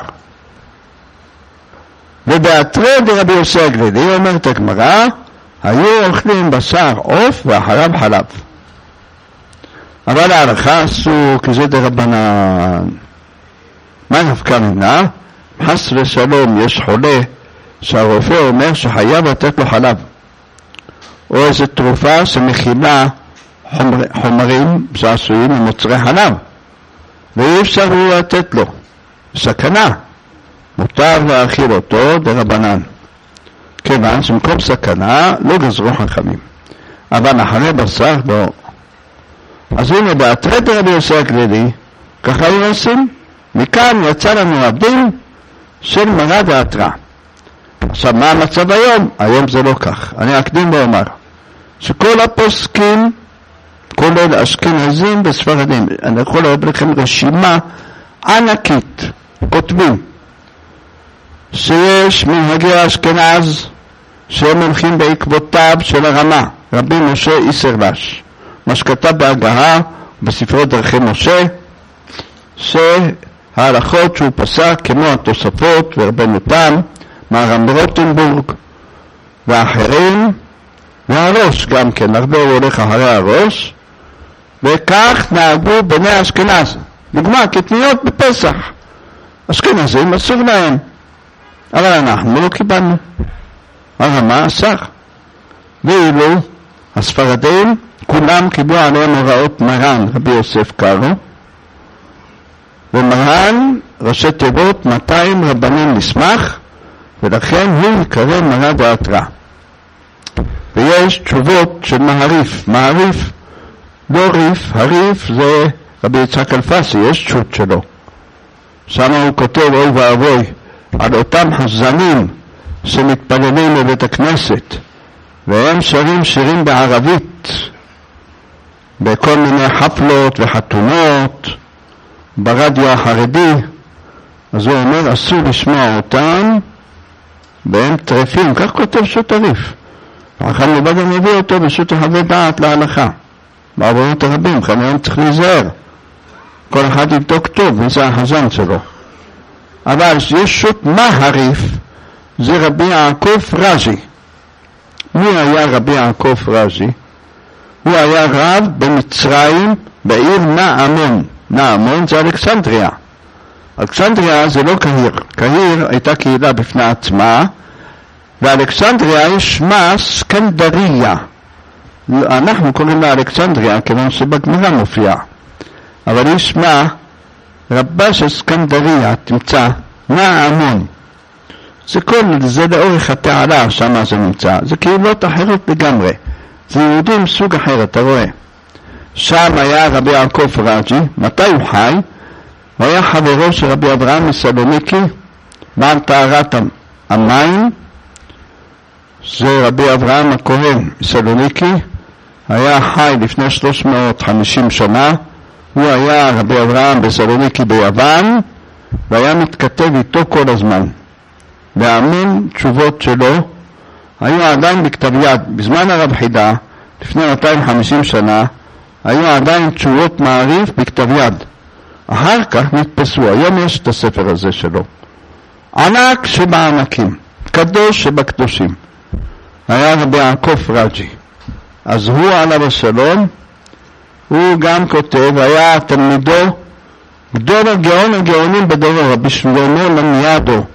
ובאתרי דרבי יוסי הגלילי אומרת הגמרא, היו אוכלים בשר עוף ואחריו חלב. אבל ההלכה אסור, כי זה דרבנן. מה נפקא מינה? חס ושלום יש חולה שהרופא אומר שחייב לתת לו חלב, או איזו תרופה שמכילה חומרים שעשויים ממוצרי חלב, ואי אפשר לתת לו, סכנה, מותר להאכיל אותו דרבנן, כיוון שמקום סכנה לא גזרו חכמים, אבל אחרי בשר לא. אז הנה באתרי דרבי יוסי הגלילי ככה היו עושים. מכאן יצא לנו הדין של מרא ואתרא. עכשיו מה המצב היום? היום זה לא כך. אני אקדים ואומר שכל הפוסקים, כולל אשכנזים וספרדים, אני יכול להראות לכם רשימה ענקית, כותבים שיש מנהגי אשכנז שהם הולכים בעקבותיו של הרמה, רבי משה איסרלש, מה שכתב בהגהה בספרו דרכי משה, שההלכות שהוא פסק כמו התוספות ורבנו תם, מהר"ם רוטנבורג ואחרים, והראש גם כן, הרבה הוא הולך אחרי הראש, וכך נהגו בני אשכנז. דוגמה, קטניות בפסח, אשכנזים אסור להם, אבל אנחנו לא קיבלנו, הרמה אסר. ואילו הספרדים כולם קיבלו עליהם הוראות מרן רבי יוסף קארו, ומרן ראשי תיבות 200 רבנים מסמך, ולכן הוא יקרא מרא ואתרא. ויש תשובות של מהריף, מהריף לא ריף, הריף זה רבי יצחק אלפסי, יש תשובות שלו, שם הוא כותב אוי ואבוי על אותם חזנים שמתפללים בבית הכנסת והם שרים שירים בערבית בכל מיני חפלות וחתונות ברדיו החרדי. אז הוא אומר אסור לשמוע אותם, והם טרפים, כך כותב שו"ת הרי"ף. החכם לבד מביא אותו בשו"ת החוות דעת להלכה. בעבורות הרבים, כנראה צריך להיזהר. כל אחד יבדוק טוב, וזה החזן שלו. אבל יש שו"ת מהרי"ף, זה רבי יעקב רז'י. מי היה רבי יעקב רז'י? הוא היה רב במצרים בעיר נעמון. נעמון זה אלכסנדריה. אלכסנדריה זה לא קהיר. קהיר הייתה קהילה בפני עצמה, ואלכסנדריה יש שמה סקנדריה. אנחנו קוראים לה אלכסנדריה, כיוון שבגמרא מופיע. אבל יש שמה רבה של סקנדריה, תמצא, נעמון. זה לאורך התעלה, שמה זה נמצא. זה קהילות אחרות לגמרי. זה יהודים סוג אחר, אתה רואה. שם היה רבי יעקב רז'י. מתי הוא חי? הוא היה חברו של רבי אברהם מסלוניקי, בעל טהרת המים. זה רבי אברהם הכהן מסלוניקי, היה חי לפני 350 שנה. הוא היה רבי אברהם בסלוניקי ביוון, והיה מתכתב איתו כל הזמן. והמון תשובות שלו היו עדיין בכתב יד. בזמן הרב חידה, לפני 250 שנה, היו עדיין תשובות מעריף בכתב יד. אחר כך נתפסו. היום יש את הספר הזה שלו. ענק שבענקים, קדוש שבקדושים. היה רבי יעקב רז'י. אז הוא עליו השלום, הוא גם כותב, היה תלמידו, גדול הגאונים בדורו, רבי שלמה לניאדו.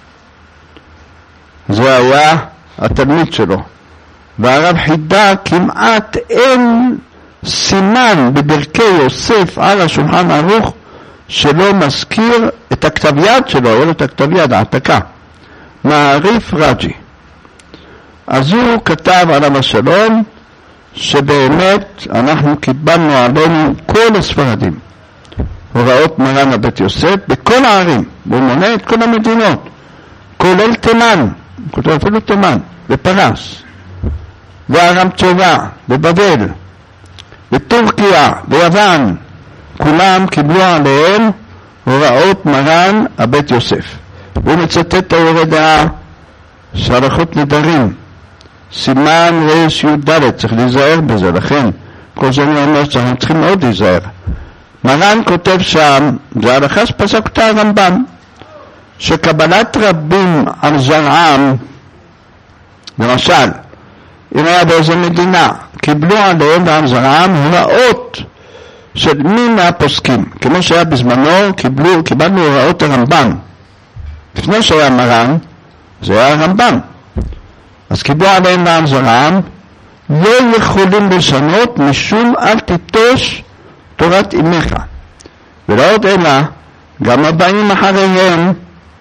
זה היה התלמיד שלו. והרב חידה כמעט אין סימן בברכי יוסף על השולחן ערוך שלא מזכיר את הכתב יד שלו, היה לו את הכתב יד, העתקה. מהרי"ף רז'י. אז הוא כתב עליו השלום, שבאמת אנחנו קיבלנו עלינו כל הספרדים. הוראות מרן הבית יוסף בכל הערים, והוא מונה את כל המדינות, כולל תימן, כותב אפילו תימן, בפרס, וארם צובא, בבבל, בטורקיה, ביוון, כולם קיבלו עליהם הוראות מרן הבית יוסף. הוא מצטט את היורה דעה שהלכות נדרים, סימן רש י"ד, צריך להיזהר בזה, לכן כל זה אני אומר שאנחנו צריכים מאוד להיזהר. מרן כותב שם, זה הלכה שפסק אותה הרמב"ם, שקבלת רבים על זרעם, למשל, אם היה באיזו מדינה, קיבלו עליהם ועל זרעם הוראות של מי מהפוסקים, כמו שהיה בזמנו, קיבלנו הוראות הרמב"ם. לפני שהיה מרן, זה היה הרמב"ם. אז קיבלו עליהם ועל זרעם, לא יכולים לשנות משום אל תיטוש תורת אמך. ולא עוד אלא, גם הבאים אחריהם,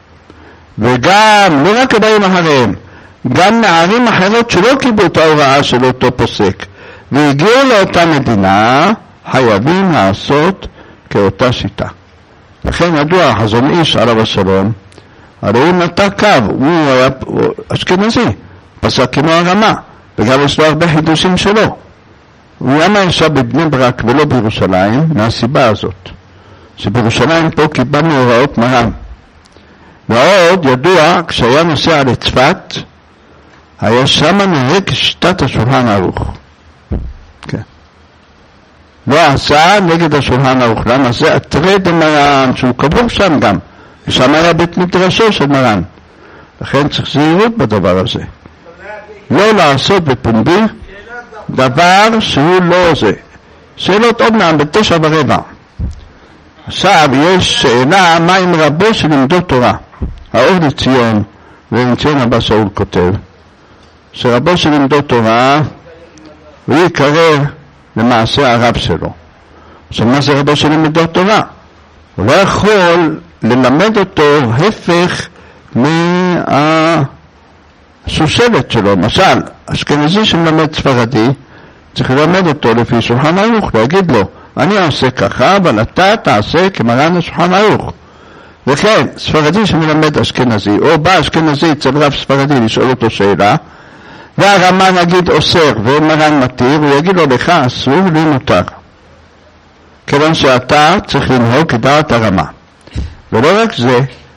וגם, לא רק הבאים אחריהם, גם נערים אחרות שלא קיבלו את ההוראה של אותו פוסק, והגיעו לאותה מדינה, חייבים לעשות כאותה שיטה. לכן ידוע, החזון איש עליו השלום, הרי הוא נטע קו, הוא היה אשכנזי, פסק כמו הרמה, וגם יש לו הרבה חידושים שלו. הוא למה ישב בבני ברק ולא בירושלים? מהסיבה הזאת, שבירושלים פה קיבלנו הוראות מרן. ועוד ידוע, כשהיה נוסע לצפת, היה שם נהג שיטת השולחן ערוך. כן. לא עשה נגד השולחן ערוך. למה? זה הטרד מרן, שהוא קבור שם גם. ושם היה בית מדרשו של מרן. לכן צריך זהירות בדבר הזה. לא לעשות בפומבי דבר שהוא לא זה. שאלות עוד מעם ב9:15. עכשיו יש שאלה, מה עם רבו שלימדו תורה? האור לציון, ולציון הבא שאול כותב, שרבו שלימדו תורה, הוא יקרא למעשה הרב שלו. עכשיו מה זה רבו שלימדו תורה? הוא לא יכול ללמד אותו הפך מהשושלת שלו. למשל, אשכנזי שמלמד ספרדי, צריך ללמד אותו לפי שולחן ערוך, להגיד לו, אני עושה ככה, אבל אתה תעשה כמרן השולחן ערוך. וכן, ספרדי שמלמד אשכנזי, או בא אשכנזי אצל רב ספרדי לשאול אותו שאלה, והרמה נגיד אוסר ומרן מתיר, הוא יגיד לו, לך אסור לי מותר. כיוון שאתה צריך לנהוג כדעת הרמה. ולא רק זה,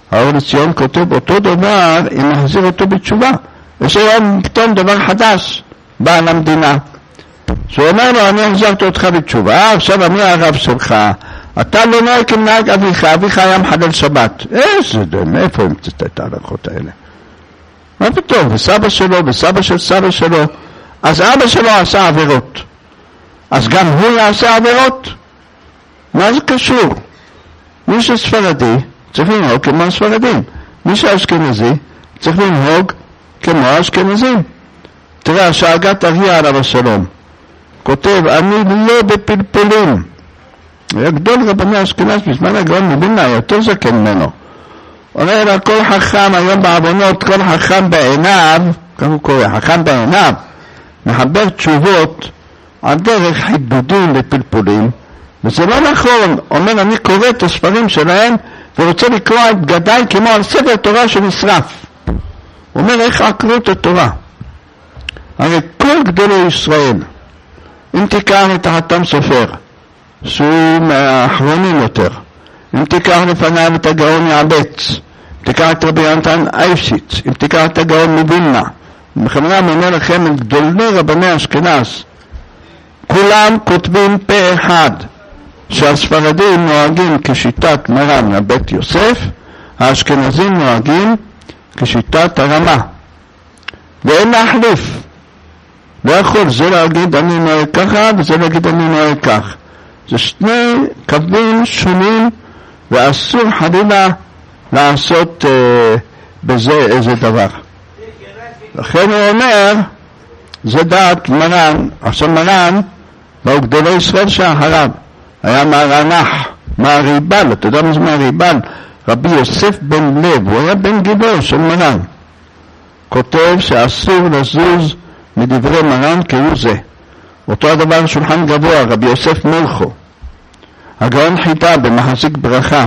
האור לציון כותב אותו דבר אם נחזיר אותו בתשובה. יש היום פתאום דבר חדש בא למדינה, שהוא אומר לו, אני החזרתי אותך בתשובה, עכשיו אני הרב שלך, אתה לא נוהג כמנהג אביך, אביך היה מחלל שבת. איזה מאיפה המצאת את ההלכות האלה? מה פתאום? וסבא שלו וסבא של סבא שלו, אז אבא שלו עשה עבירות, אז גם הוא יעשה עבירות? מה זה קשור? מי שספרדי צריך לנהוג כמו הספרדים, מי שאשכנזי צריך לנהוג כמו האשכנזים. תראה, השאגת אריה עליו השלום כותב, אני לא בפלפולים. היה גדול רבני אשכנז בזמן הגאון מווילנה, יותר זקן ממנו. אומר לה, כל חכם היום בעוונות, כל חכם בעיניו, כך הוא קורא, חכם בעיניו, מחבר תשובות על דרך חידודים ופלפולים, וזה לא נכון. אומר, אני קורא את הספרים שלהם ורוצה לקרוא את בגדיי כמו על ספר תורה שנשרף. הוא אומר, איך עקרו את התורה? הרי כל גדולי ישראל, אם תיקח את החתם סופר, שהוא מהאחרונים יותר, אם תיקח לפניו את הגאון יעבץ, תיקח את רבי יונתן אייבשיץ, אם תיקח את הגאון מווילנה, בכוונה מונה לכם את גדולי רבני אשכנז, כולם כותבים פה אחד, שהספרדים נוהגים כשיטת מרן הבית יוסף, האשכנזים נוהגים כשיטת הרמה, ואין להחליף. לא יכול זה להגיד אני נוהג ככה וזה להגיד אני נוהג כך. זה שני קווים שונים, ואסור חלילה לעשות בזה איזה דבר. לכן הוא אומר, זה דעת מרן. עכשיו מרן, והוא גדולי ישראל שאחריו, היה מהרנח, מהריבל, אתה יודע מה זה מהריבל? רבי יוסף בן לב, הוא היה בן גילו של מרן. כותב שאסור לזוז מדברי מרן כהוא זה. אותו הדבר שולחן גבוה, רבי יוסף מלכו, הגאון חיטה במחזיק ברכה,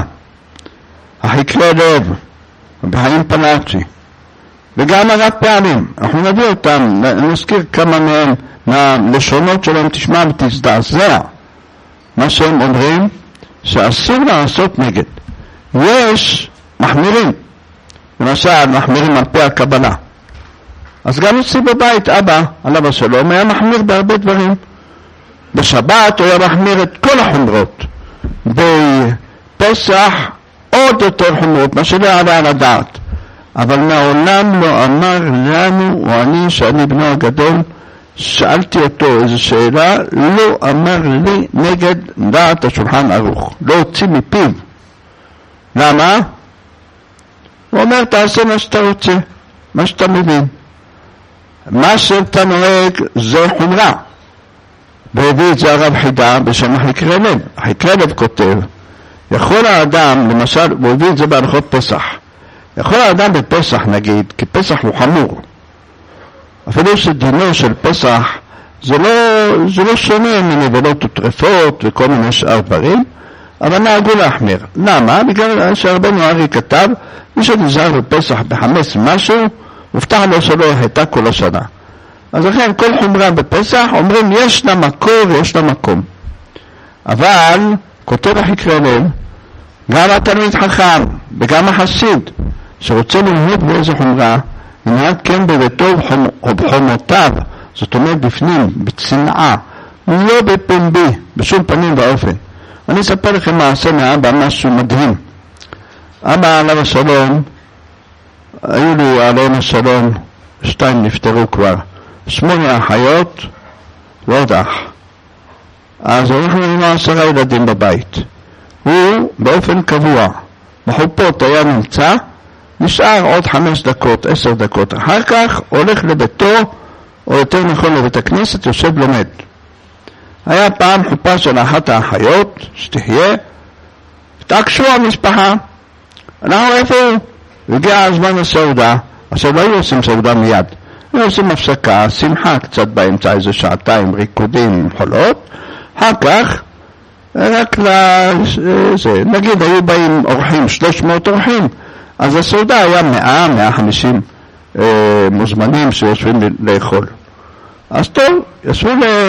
החקרי לב, רבי חיים פלאצ'י, וגם הרב פעלים. אנחנו נביא אותם, נזכיר כמה מהם, מהלשונות שלהם, תשמע ותזדעזע. מה שהם אומרים, שאסור לעשות נגד. יש מחמירים, למשל מחמירים על פי הקבלה. אז גם אצלי בבית, אבא, עליו השלום, היה מחמיר בהרבה דברים. בשבת הוא היה מחמיר את כל החומרות. בפסח עוד יותר חומרות, מה שלא עלה על הדעת. אבל מעולם לא אמר לנו, או אני, שאני בנו הגדול, שאלתי אותו איזו שאלה, לא אמר לי נגד דעת השולחן ערוך. לא הוציא מפיו. למה? הוא אומר, תעשה מה שאתה רוצה, מה שאתה מבין. מה שאתה נוהג זה חומרה. והביא את זה הרב חידה בשם החקרי לב. החקרי לב כותב, יכול האדם, למשל, הוא הביא את זה בהלכות פסח, יכול האדם בפסח נגיד, כי פסח הוא חמור, אפילו שדינו של פסח זה לא שונה מנבלות וטרפות וכל מיני שאר דברים, אבל נהגו להחמיר. למה? בגלל שהרבנו ארי כתב, מי שנזהר בפסח בחמץ משהו, הובטח לו שלא יחטא כל השנה. אז לכן כל חומרה בפסח אומרים יש לה מקור ויש לה מקום. אבל כותב החקרי לב, גם התלמיד חכם וגם החסיד שרוצה ללמוד באיזה חומרה, ינהג כן בביתו ובחומותיו, זאת אומרת בפנים, בצנעה, לא בפומבי, בשום פנים ואופן. אני אספר לכם מעשה מאבא, משהו מדהים. אבא עליו השלום, היו לי עליהם השלום, 2 נפטרו כבר, 8 אחיות ועוד אח. אז אנחנו היינו 10 ילדים בבית. הוא באופן קבוע בחופות היה נמצא, נשאר עוד 5 דקות, 10 דקות, אחר כך הולך לביתו, או יותר נכון לבית הכנסת, יושב לומד. היה פעם חופה של אחת האחיות שתחיה, תעקשו המשפחה, אנחנו איפה הוא? הגיע הזמן הסעודה. עכשיו לא היו עושים סעודה מיד, היו עושים הפסקה, שמחה קצת באמצע, איזה שעתיים, ריקודים, חולות, אחר כך רק לזה, נגיד היו באים אורחים, 300 אורחים, אז הסעודה היה 100-150 מוזמנים שיושבים לאכול. אז טוב, ישבו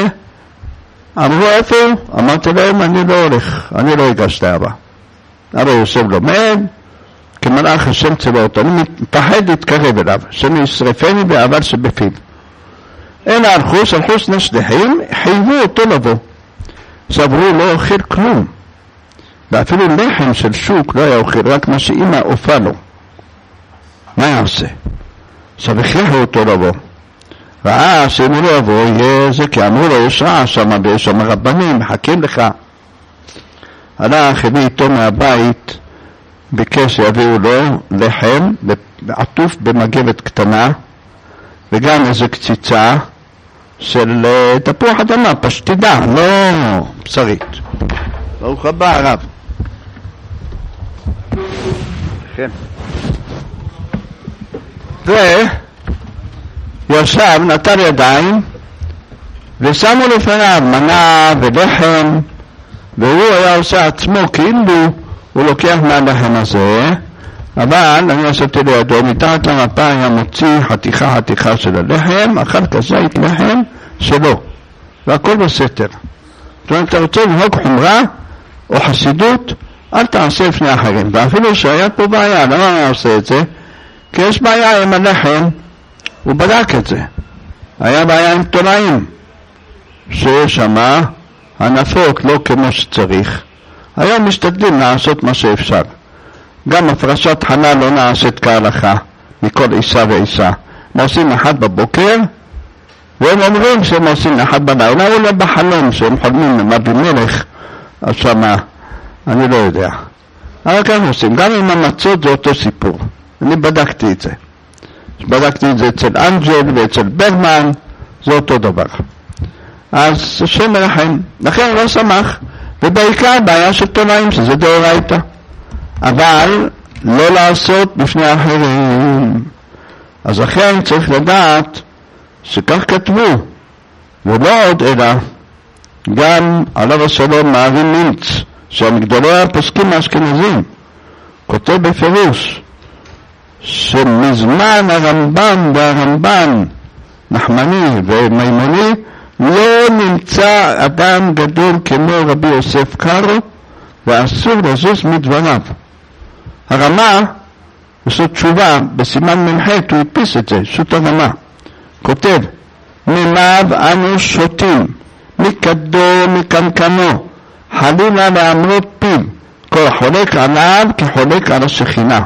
אמרו איפה? אמרתי להם, אני לא הולך, אני לא אגש לאבא. אבא יושב לומד, כמו מלאך השם צבאות, אני מתפחד להתקרב אליו, שנשרפני באבל שבפיו. אין הלכוס נשלחים, חייבו אותו לבוא. סברו לא אוכל כלום, ואפילו לחם של שוק לא היה אוכל, רק מה שאמא אופה לו. מה יעשה? עכשיו הכריחו אותו לבוא. ראה שאם הוא לא יבוא, יהיה זה, כי אמרו לו, יש רעש שם, ויש שם רבנים, מחכים לך. הלך, הביא איתו מהבית, ביקש שיביאו לו לחם, עטוף במגבת קטנה, וגם איזו קציצה של תפוח אדמה, פשטידה, לא בשרית. ברוך הבא הרב. כן. וישב, נטל ידיים, ושמו לפניו מנה ולחם, והוא היה עושה עצמו כאילו הוא לוקח מהלחם הזה, אבל אני עשיתי לידו, מתחת למפה היה מוציא חתיכה של הלחם, אכל כזית לחם שלו, והכל בסתר. זאת אומרת, אתה רוצה לנהוג חומרה או חסידות, אל תעשה לפני אחרים. ואפילו שהיה פה בעיה, למה אני עושה את זה? כי יש בעיה עם הלחם, הוא בדק את זה. היה בעיה עם תולעים, שיש שמה הנפות לא כמו שצריך. היום משתדלים לעשות מה שאפשר. גם הפרשת חלה לא נעשית כהלכה מכל אישה ואישה. עושים אחד בבוקר, והם אומרים שהם עושים אחד בלילה, אולי בחלום שהם חולמים עם אבימלך, אז שמה, אני לא יודע. אבל כך עושים, גם עם המצות זה אותו סיפור. אני בדקתי את זה. בדקתי את זה אצל אנג'ל ואצל ברמן, זה אותו דבר. אז השם מרחם, לכן לא שמח, ובעיקר בעיה של תולעים, שזה דאורייתא. אבל לא לעשות בפני אחרים. אז לכן צריך לדעת שכך כתבו, ולא עוד אלא, גם עליו השלום מערים מינץ, שהמגדולי הפוסקים האשכנזים, כותב בפירוש, שמזמן הרמב"ם והרמב"ן, נחמני ומימוני, לא נמצא אדם גדול כמו רבי יוסף קארו, ואסור לזוז מדבריו. הרמה, עושה תשובה, בסימן מ"ח הוא הדפיס את זה, שו"ת הרמה. כותב, מימיו אנו שותים, מקדו מקנקנו, חלילה לאמרות פיו, כל חולק עליו כחולק על השכינה.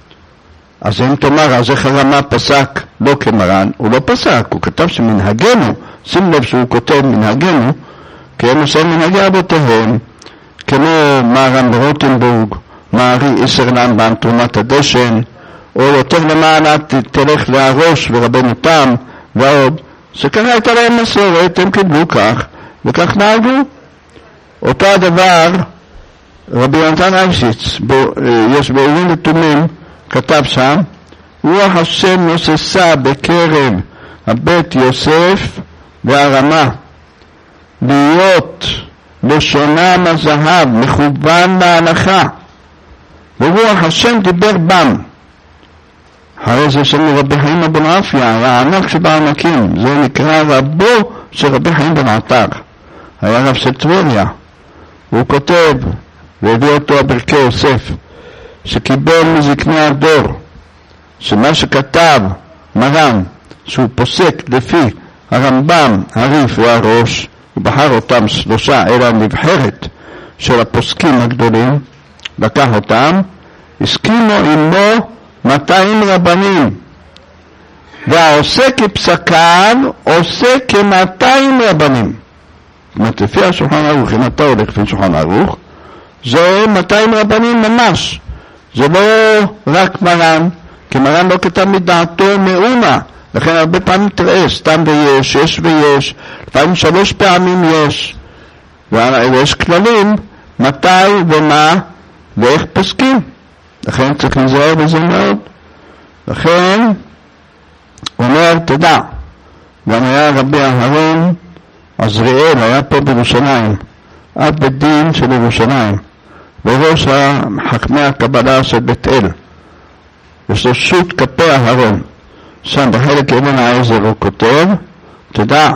אז אם תאמר, אז איך הרמה פסק לא כמרן? הוא לא פסק, הוא כתב שמנהגנו, שים לב שהוא כותב מנהגנו, כי הם עושים מנהגי אבותיהם, כמו מרן ברוטנבורג, מארי איסרלן בעם תרומת הדשן, או יותר למעלה תלך להראש ורבנו תם ועוד, שככה הייתה להם מסורת, הם קיבלו כך, וכך נהגו. אותו הדבר רבי יונתן אייבשיץ, יש באורים ותומים, כתב שם, רוח השם נוססה בקרב הבית יוסף והרמה, להיות לשונם הזהב, מכוון להלכה, ורוח השם דיבר בם. הרי זה של רבי חיים אבן עפיה, הענק שבענקים, זה נקרא רבו של רבי חיים בן עטר, היה רב של טבריה. הוא כותב, והביא אותו ברכי יוסף, שקיבל מזקני הדור, שמה שכתב מרן, שהוא פוסק לפי הרמב"ם, הריף והראש, הוא בחר אותם שלושה, אלא הנבחרת של הפוסקים הגדולים, לקח אותם, הסכימו עמו 200 רבנים, והעושה כפסקיו עושה כ200 רבנים. זאת אומרת, לפי השולחן ערוך, אם אתה הולך לפי שולחן ערוך, זה 200 רבנים ממש. זה לא רק מרן, כי מרן לא כתב מדעתו מאומה, לכן הרבה פעמים תראה, סתם ויש, יש ויש, לפעמים 3 פעמים יש, ויש כללים, מתי ומה ואיך פוסקים. לכן צריך להיזהר בזה מאוד. לכן הוא אומר, תדע, גם היה רבי אהרון עזריאל, היה פה בירושלים, אב בית דין של ירושלים, וראש חכמי הקבלה של בית אל, יש לו שו"ת כפי אהרון, שם בחלק אבן העזר הוא כותב, תדע,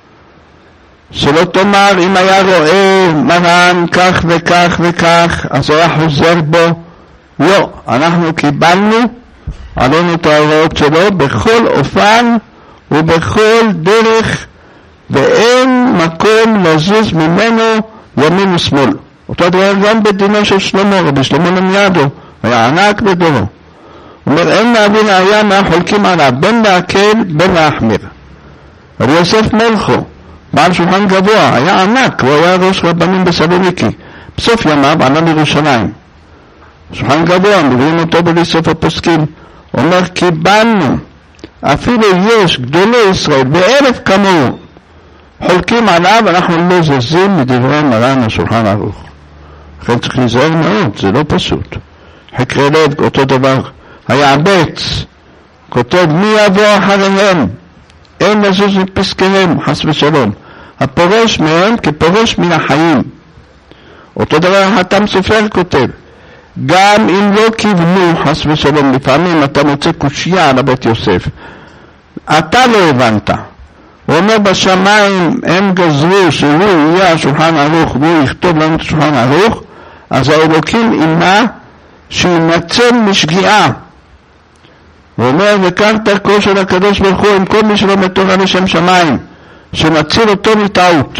שלא תאמר אם היה רואה מרן כך וכך וכך, אז היה חוזר בו לא, אנחנו קיבלנו עלינו את ההוראות שלו בכל אופן ובכל דרך, ואין מקום לזוז ממנו ימין ושמאל. אותו דבר גם בדינו של שלמה, רבי שלמה למיאדו, היה ענק בדורו. אומר, אין להבין היה מהחולקים עליו, בין להקל בין להחמיר. רבי יוסף מלכו, בעל שולחן גבוה, היה ענק, הוא היה ראש רבנים בסלוניקי. בסוף ימיו עלה לירושלים. שולחן גבוה, מביאים אותו בלסוף הפוסקים. אומר, קיבלנו, אפילו יש גדולי ישראל ב1,000 כמוהו, חולקים עליו, אנחנו לא זזים מדברי מרן השולחן ערוך. לכן צריך להיזהר מאוד, זה לא פשוט. חקרי לב, אותו דבר. היעבץ, כותב מי יבוא אחריהם, אין לזוז מפסקיהם, חס ושלום. הפורש מהם כפורש מן החיים. אותו דבר החתם סופר כותב, גם אם לא כיוונו, חס ושלום, לפעמים אתה מוצא קושיה על הבית יוסף, אתה לא הבנת. הוא אומר, בשמיים הם גזרו שהוא יהיה השולחן ערוך והוא יכתוב לנו את השולחן ערוך, אז האלוקים אימה שינצל משגיאה. הוא אומר, וכך דרכו של הקדוש ברוך הוא עם כל מי שלומד תורה לשם שמיים, שנציל אותו מטעות.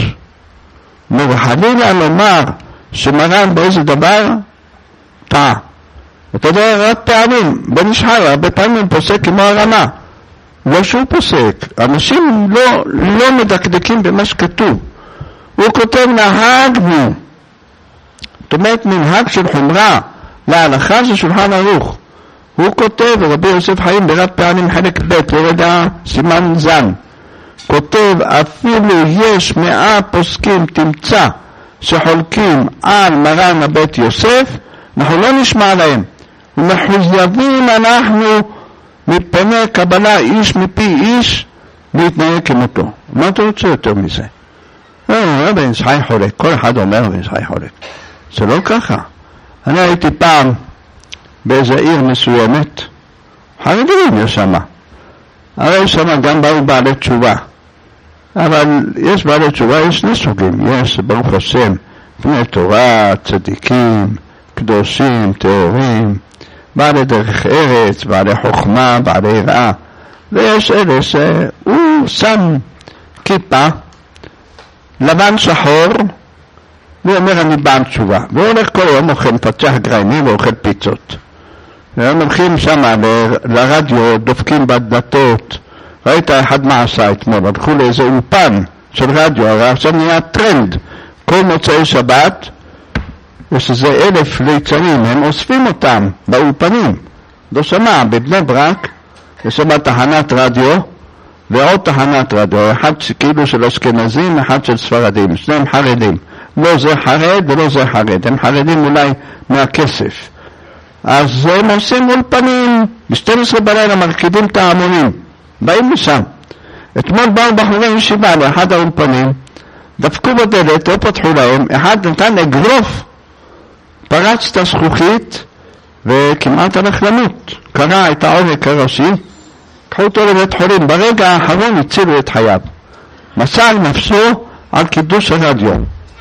חלילה לומר שמרן באיזה דבר טעה. אתה יודע, רק פעמים, בן איש חי, הרבה פעמים פוסק כמו הרמה. לא שהוא פוסק, אנשים לא מדקדקים במה שכתוב. הוא כותב נהגנו, זאת אומרת מנהג של חומרה להלכה זה שולחן ערוך. הוא כותב, רבי יוסף חיים ברב פעמים חלק ב' לרגע סימן זן, כותב אפילו יש 100 פוסקים תמצא שחולקים על מרן הבית יוסף, אנחנו לא נשמע להם, ומחויבים אנחנו מפני קבלה איש מפי איש להתנהג כמותו. מה אתה רוצה יותר מזה? בן איש חי חולק, כל אחד אומר בן איש חי חולק. זה לא ככה. אני הייתי פעם באיזו עיר מסוימת, חרדים יש שמה. הרי שמה גם באו בעלי תשובה. אבל יש בעלי תשובה, יש שני סוגים. יש ברוך השם, בני תורה, צדיקים, קדושים, טהורים, בעלי דרך ארץ, בעלי חוכמה, בעלי יראה. ויש אלה שהוא שם כיפה, לבן שחור, והוא אומר אני בעל תשובה. והוא הולך כל יום, אוכל פצח גרעינים ואוכל פיצות. והם הולכים שם לרדיו, דופקים בדלתות. ראית אחד מה עשה אתמול, הלכו לאיזה אולפן של רדיו, הרי עכשיו נהיה טרנד. כל מוצאי שבת, יש איזה 1,000 ליצנים, הם אוספים אותם באולפנים. לא שמע, בבני ברק, יש שם תחנת רדיו, ועוד תחנת רדיו, אחד כאילו של אשכנזים, אחד של ספרדים, שניהם חרדים. לא זה חרד ולא זה חרד, הם חרדים אולי מהכסף. אז הם עושים אולפנים, ב-12 בלילה מרכיבים את ההמונים, באים לשם. אתמול באו בחורי ישיבה לאחד האולפנים, דפקו בדלת, לא פתחו להם, אחד נתן אגרוף, פרץ את הזכוכית וכמעט הלך למות. קרע את העורק הראשי, קחו אותו לבית חולים, ברגע האחרון הצילו את חייו. מסר נפשו על קידוש הרדיו.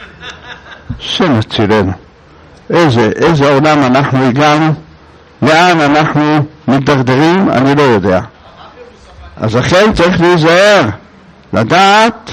שנצילנו. איזה עולם אנחנו הגענו, לאן אנחנו מתדרדרים, אני לא יודע. אז לכן צריך להיזהר, לדעת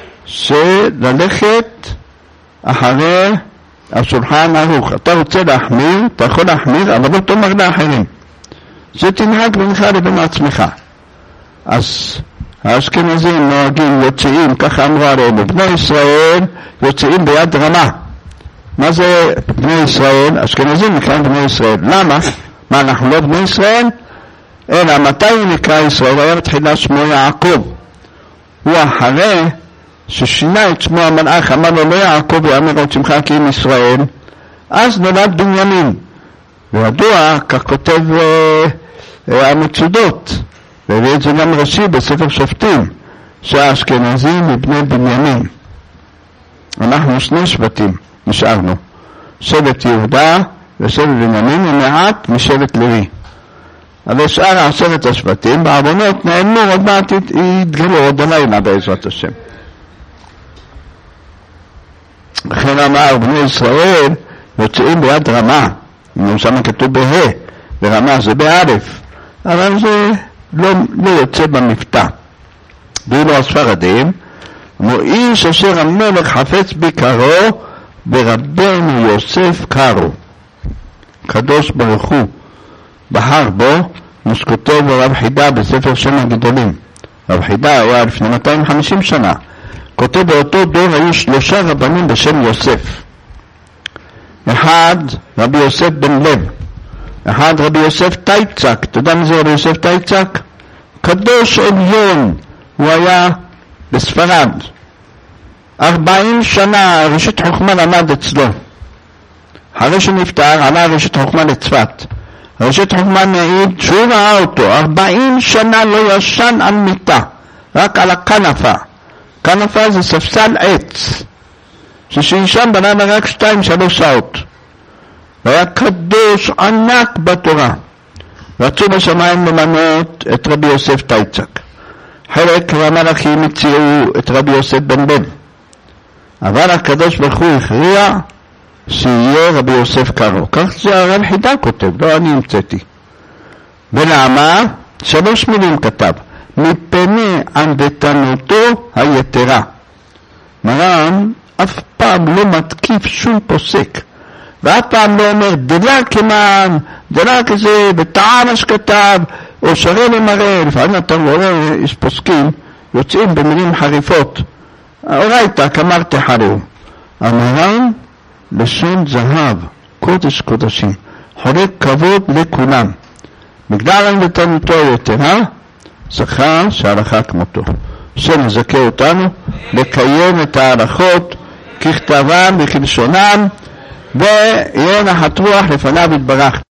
שללכת אחרי השולחן ערוך. אתה רוצה להחמיר, אתה יכול להחמיר, אבל לא תאמר לאחרים. זה תנהג בינך לבין עצמך. אז האשכנזים נוהגים יוצאים, ככה אמרו עלינו, בני ישראל יוצאים ביד רמה. מה זה בני ישראל? אשכנזים נקראים בני ישראל. למה? מה, אנחנו לא בני ישראל? אלא מתי הוא נקרא ישראל? היה בתחילה שמו יעקב. הוא אחרי ששינה את שמו המלאך, אמר לו לא יעקב יאמר עוד שמך כי אם ישראל, אז נולד בנימין. וידוע, כך כותב המצודות, והביא את זה גם רש"י בספר שופטים, שהאשכנזים מבני בנימין. אנחנו שני שבטים נשארנו, שבט יהודה ושבט בנימין, ומעט משבט לוי. אבל שאר 10 השבטים בעוונות נעלמו, עוד מעט יתגלו עוד הלילה בעזרת השם. לכן אמר בני ישראל יוצאים ביד רמה, שם כתוב בה, ברמה זה באלף, אבל זה לא יוצא במבטא. ואילו הספרדים, כמו איש אשר המלך חפץ ביקרו, ברבנו יוסף קרו. קדוש ברוך הוא בחר בו, מוסקותו ברב חידה בספר שם הגדולים. רב חידה היה לפני 250 שנה. כותב באותו דור היו 3 רבנים בשם יוסף. אחד רבי יוסף בן לב, אחד רבי יוסף טייצק. אתה יודע מי זה רבי יוסף טייצק? קדוש עליון, הוא היה בספרד. 40 שנה ראשית חוכמה למד אצלו. אחרי שנפטר עלה ראשית חוכמה לצפת. ראשית חוכמה מעיד שהוא ראה אותו 40 שנה לא ישן על מיטה, רק על הכנפה. כנפה זה ספסל עץ ששישן בלילה רק 2-3 שעות. והיה קדוש ענק בתורה. רצו בשמיים למנות את רבי יוסף טייצק. חלק מהמלאכים הציעו את רבי יוסף בן בן, אבל הקדוש ברוך הוא הכריע שיהיה רבי יוסף קרו. כך זה הרב חידה כותב, לא אני המצאתי. ולמה? 3 מילים כתב: מפני ענוותנותו היתרה. מרן אף פעם לא מתקיף שום פוסק, ואף פעם לא אומר דלה כמן, דלה כזה, וטעה מה שכתב, או שרה למראה. לפעמים אתה רואה, יש פוסקים יוצאים במילים חריפות, אורייתא כמר תחרו. המרן לשון זהב, קודש קודשים, חולק כבוד לכולם. בגלל ענוותנותו היתרה, זכה שהלכה כמותו. שנזכה אותנו לקיים את ההלכות ככתבם וכלשונם, ויהיה נחת רוח לפניו יתברך.